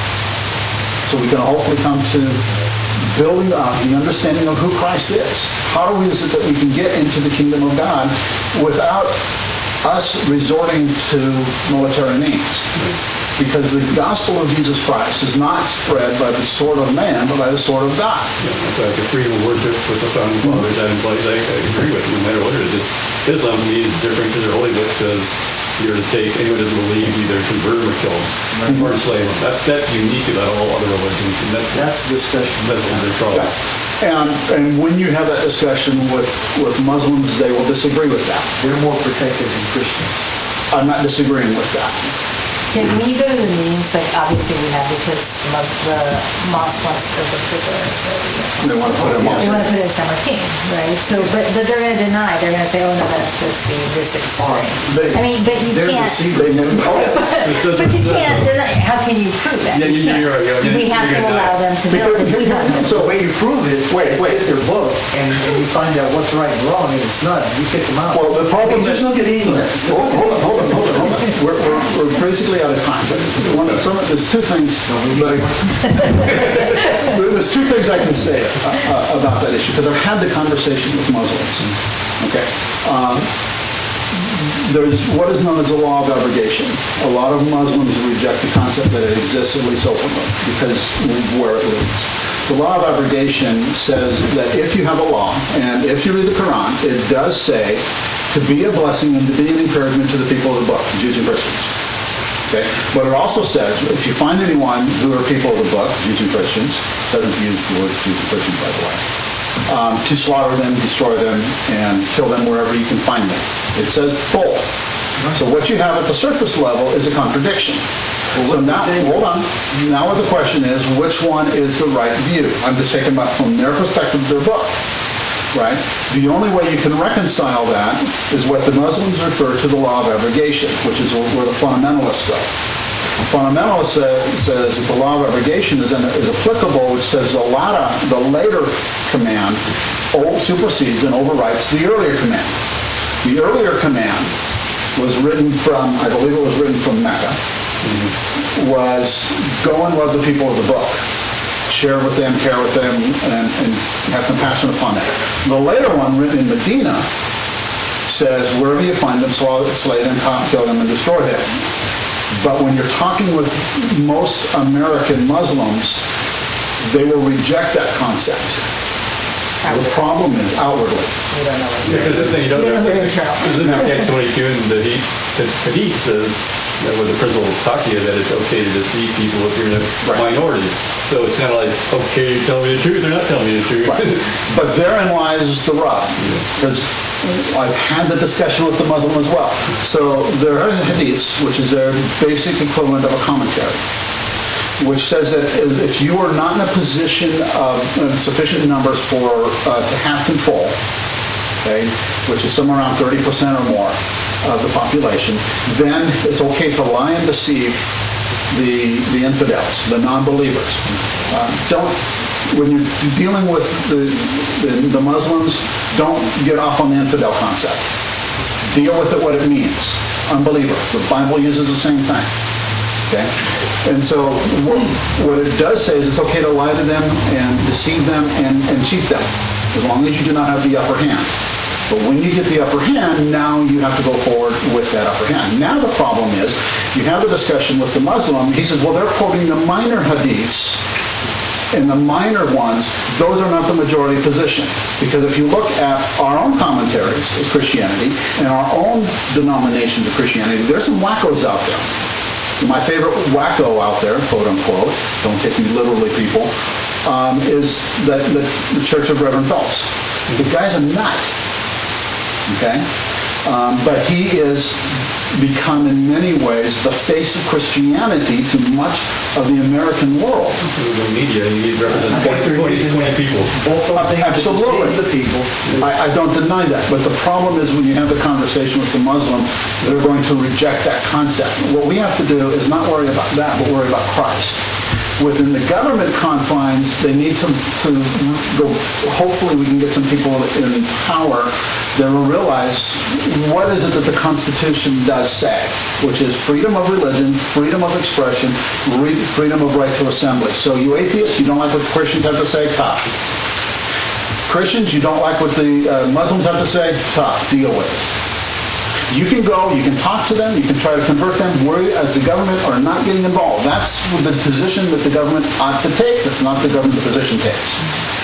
So we can hopefully come to building up the understanding of who Christ is. How is it that we can get into the kingdom of God without us resorting to military means? Because the gospel of Jesus Christ is not spread by the sword of man, but by the sword of God. yeah, in fact, the freedom of worship with the founding fathers that implies, I, I agree with you, no matter what it is. Just, Islam to me is different because their holy book says you're to take anyone who doesn't believe, either convert them or kill them, or enslave them. That's, that's unique about all other religions, and that's, That's the discussion. that's their problem. And, and when you have that discussion with, with Muslims, they will disagree with that. They're more protected than Christians. I'm not disagreeing with that. Can, when you go to the meetings, like obviously we have, because the Mus- the mosque wants to open for the, They want to put it in the, they want to Mosque. put it in San Martin, right? So, but, but they're going to deny, they're going to say, oh, no, that's supposed to be this extreme. They- I mean, but you They're can't, deceiving. but you can't, they're not, how can you prove that? Yeah, you- you're right, yeah, We you're have to gonna allow deny. them to build, and we don't know. So the way you prove it, Wait, is wait. get their book, and and you find out what's right and wrong, and it's not, you kick them out. Well, the problem Hey, just is- look at England. Hold hold on, hold on, hold on, hold on. We're, we're, we're basically out of time. But one, some, there's two things that I, there's two things I can say uh, uh, about that issue, because I've had the conversation with Muslims. Okay. Um, there's what is known as the law of abrogation. A lot of Muslims reject the concept that it exists, at least openly, because of where it leads. The law of abrogation says that if you have a law, and if you read the Quran, it does say to be a blessing and to be an encouragement to the people of the book, Jews and Christians. Okay? But it also says, if you find anyone who are people of the book, Jews and Christians, doesn't use the word Jews and Christians, by the way, um, to slaughter them, destroy them, and kill them wherever you can find them. It says both. So what you have at the surface level is a contradiction. So now, hold on. Now the question is, which one is the right view? I'm just taking about from their perspective, their book. Right? The only way you can reconcile that is what the Muslims refer to the law of abrogation, which is where the fundamentalists go. The fundamentalist says, says that the law of abrogation is, is applicable, which says the latter, the later command o- supersedes and overwrites the earlier command. The earlier command was written from, I believe it was written from Mecca, was go and love the people of the book. Share with them, care with them, and, and have compassion upon them. The later one, written in Medina, says, wherever you find them, slay, slay them, kill them, and destroy them. But when you're talking with most American Muslims, they will reject that concept. The problem is outwardly. We don't know what Yeah, because the thing, you don't We don't know know, their internal. because in the Catch twenty-two and the Hadith, the Hadith says, you know, with the principle of Taqiyya, that it's okay to deceive people if you're in a Right. minority. So it's kind of like, okay, you're telling me the truth, they're not telling me the truth. Right. But therein lies the rub, because I've had the discussion with the Muslim as well. So there are hadiths, which is their basic equivalent of a commentary, which says that if you are not in a position of uh, sufficient numbers for uh, to have control, okay, which is somewhere around thirty percent or more of the population, then it's okay to lie and deceive the the infidels, the non-believers. Uh, don't, when you're dealing with the, the, the Muslims, don't get off on the infidel concept. Deal with it what it means. Unbeliever. The Bible uses the same thing. Okay? And so what, what it does say is it's okay to lie to them and deceive them and, and cheat them, as long as you do not have the upper hand. But when you get the upper hand, now you have to go forward with that upper hand. Now the problem is, you have a discussion with the Muslim, he says, well, they're quoting the minor hadiths, and the minor ones, those are not the majority position. Because if you look at our own commentaries of Christianity and our own denominations of Christianity, there's some wackos out there. My favorite wacko out there, quote unquote, don't take me literally, people, um, is the, the, the Church of Reverend Phelps. The guy's a nut. Okay? Um, but he is become in many ways the face of Christianity to much of the American world. With the media, you represent twenty, twenty, twenty people. Both of them Absolutely. deceive the people. I, I don't deny that, but the problem is when you have the conversation with the Muslim, they're going to reject that concept. What we have to do is not worry about that, but worry about Christ. Within the government confines, they need to, to go, hopefully we can get some people in power that will realize what is it that the Constitution does say, which is freedom of religion, freedom of expression, re- freedom of right to assembly. So you atheists, you don't like what Christians have to say? Tough. Christians, you don't like what the uh, Muslims have to say? Tough. Deal with it. You can go, you can talk to them, you can try to convert them. We, as the government, are not getting involved. That's the position that the government ought to take. That's not the government the position takes.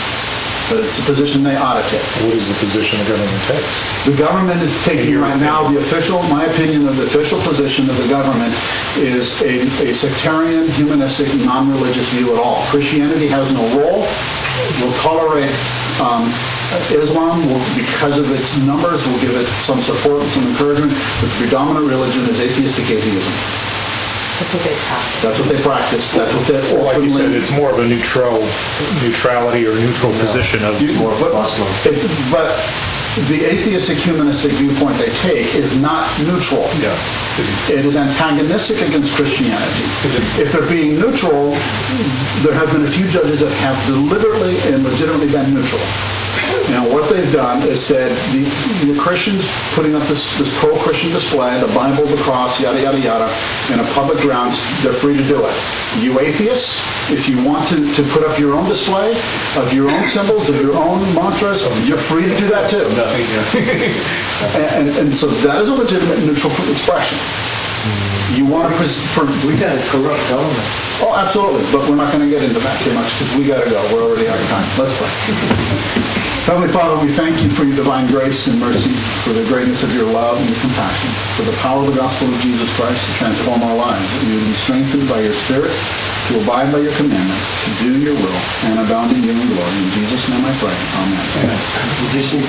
But it's the position they ought to take. What is the position the government takes? The government is taking right now, the official, my opinion of the official position of the government is a, a sectarian, humanistic, non-religious view at all. Christianity has no role. Will tolerate um, Islam will, because of its numbers, will give it some support and some encouragement, but the predominant religion is atheistic atheism. That's what they practice. That's what they practice, that's what they Or like you said, openly... it's more of a neutral, neutrality or neutral position of, You- but- it- But the atheistic humanistic viewpoint they take is not neutral. Yeah. It is antagonistic against Christianity. If they're being neutral, there have been a few judges that have deliberately and legitimately been neutral. Now, what they've done is said, the, the Christians putting up this, this pro-Christian display, the Bible, the cross, yada, yada, yada, in a public grounds, they're free to do it. You atheists, if you want to, to put up your own display of your own symbols, of your own mantras, you're free to do that too. Nothing, yeah. And, and, and so that is a legitimate neutral expression. You want to, pres- for, We got a corrupt government. oh, absolutely, but we're not going to get into that too much because we got to go. We're already out of time. Let's pray. Heavenly Father, we thank you for your divine grace and mercy, for the greatness of your love and your compassion, for the power of the gospel of Jesus Christ to transform our lives, that we would be strengthened by your Spirit to abide by your commandments, to do your will, and abound in you in glory. In Jesus' name I pray. Amen. We just need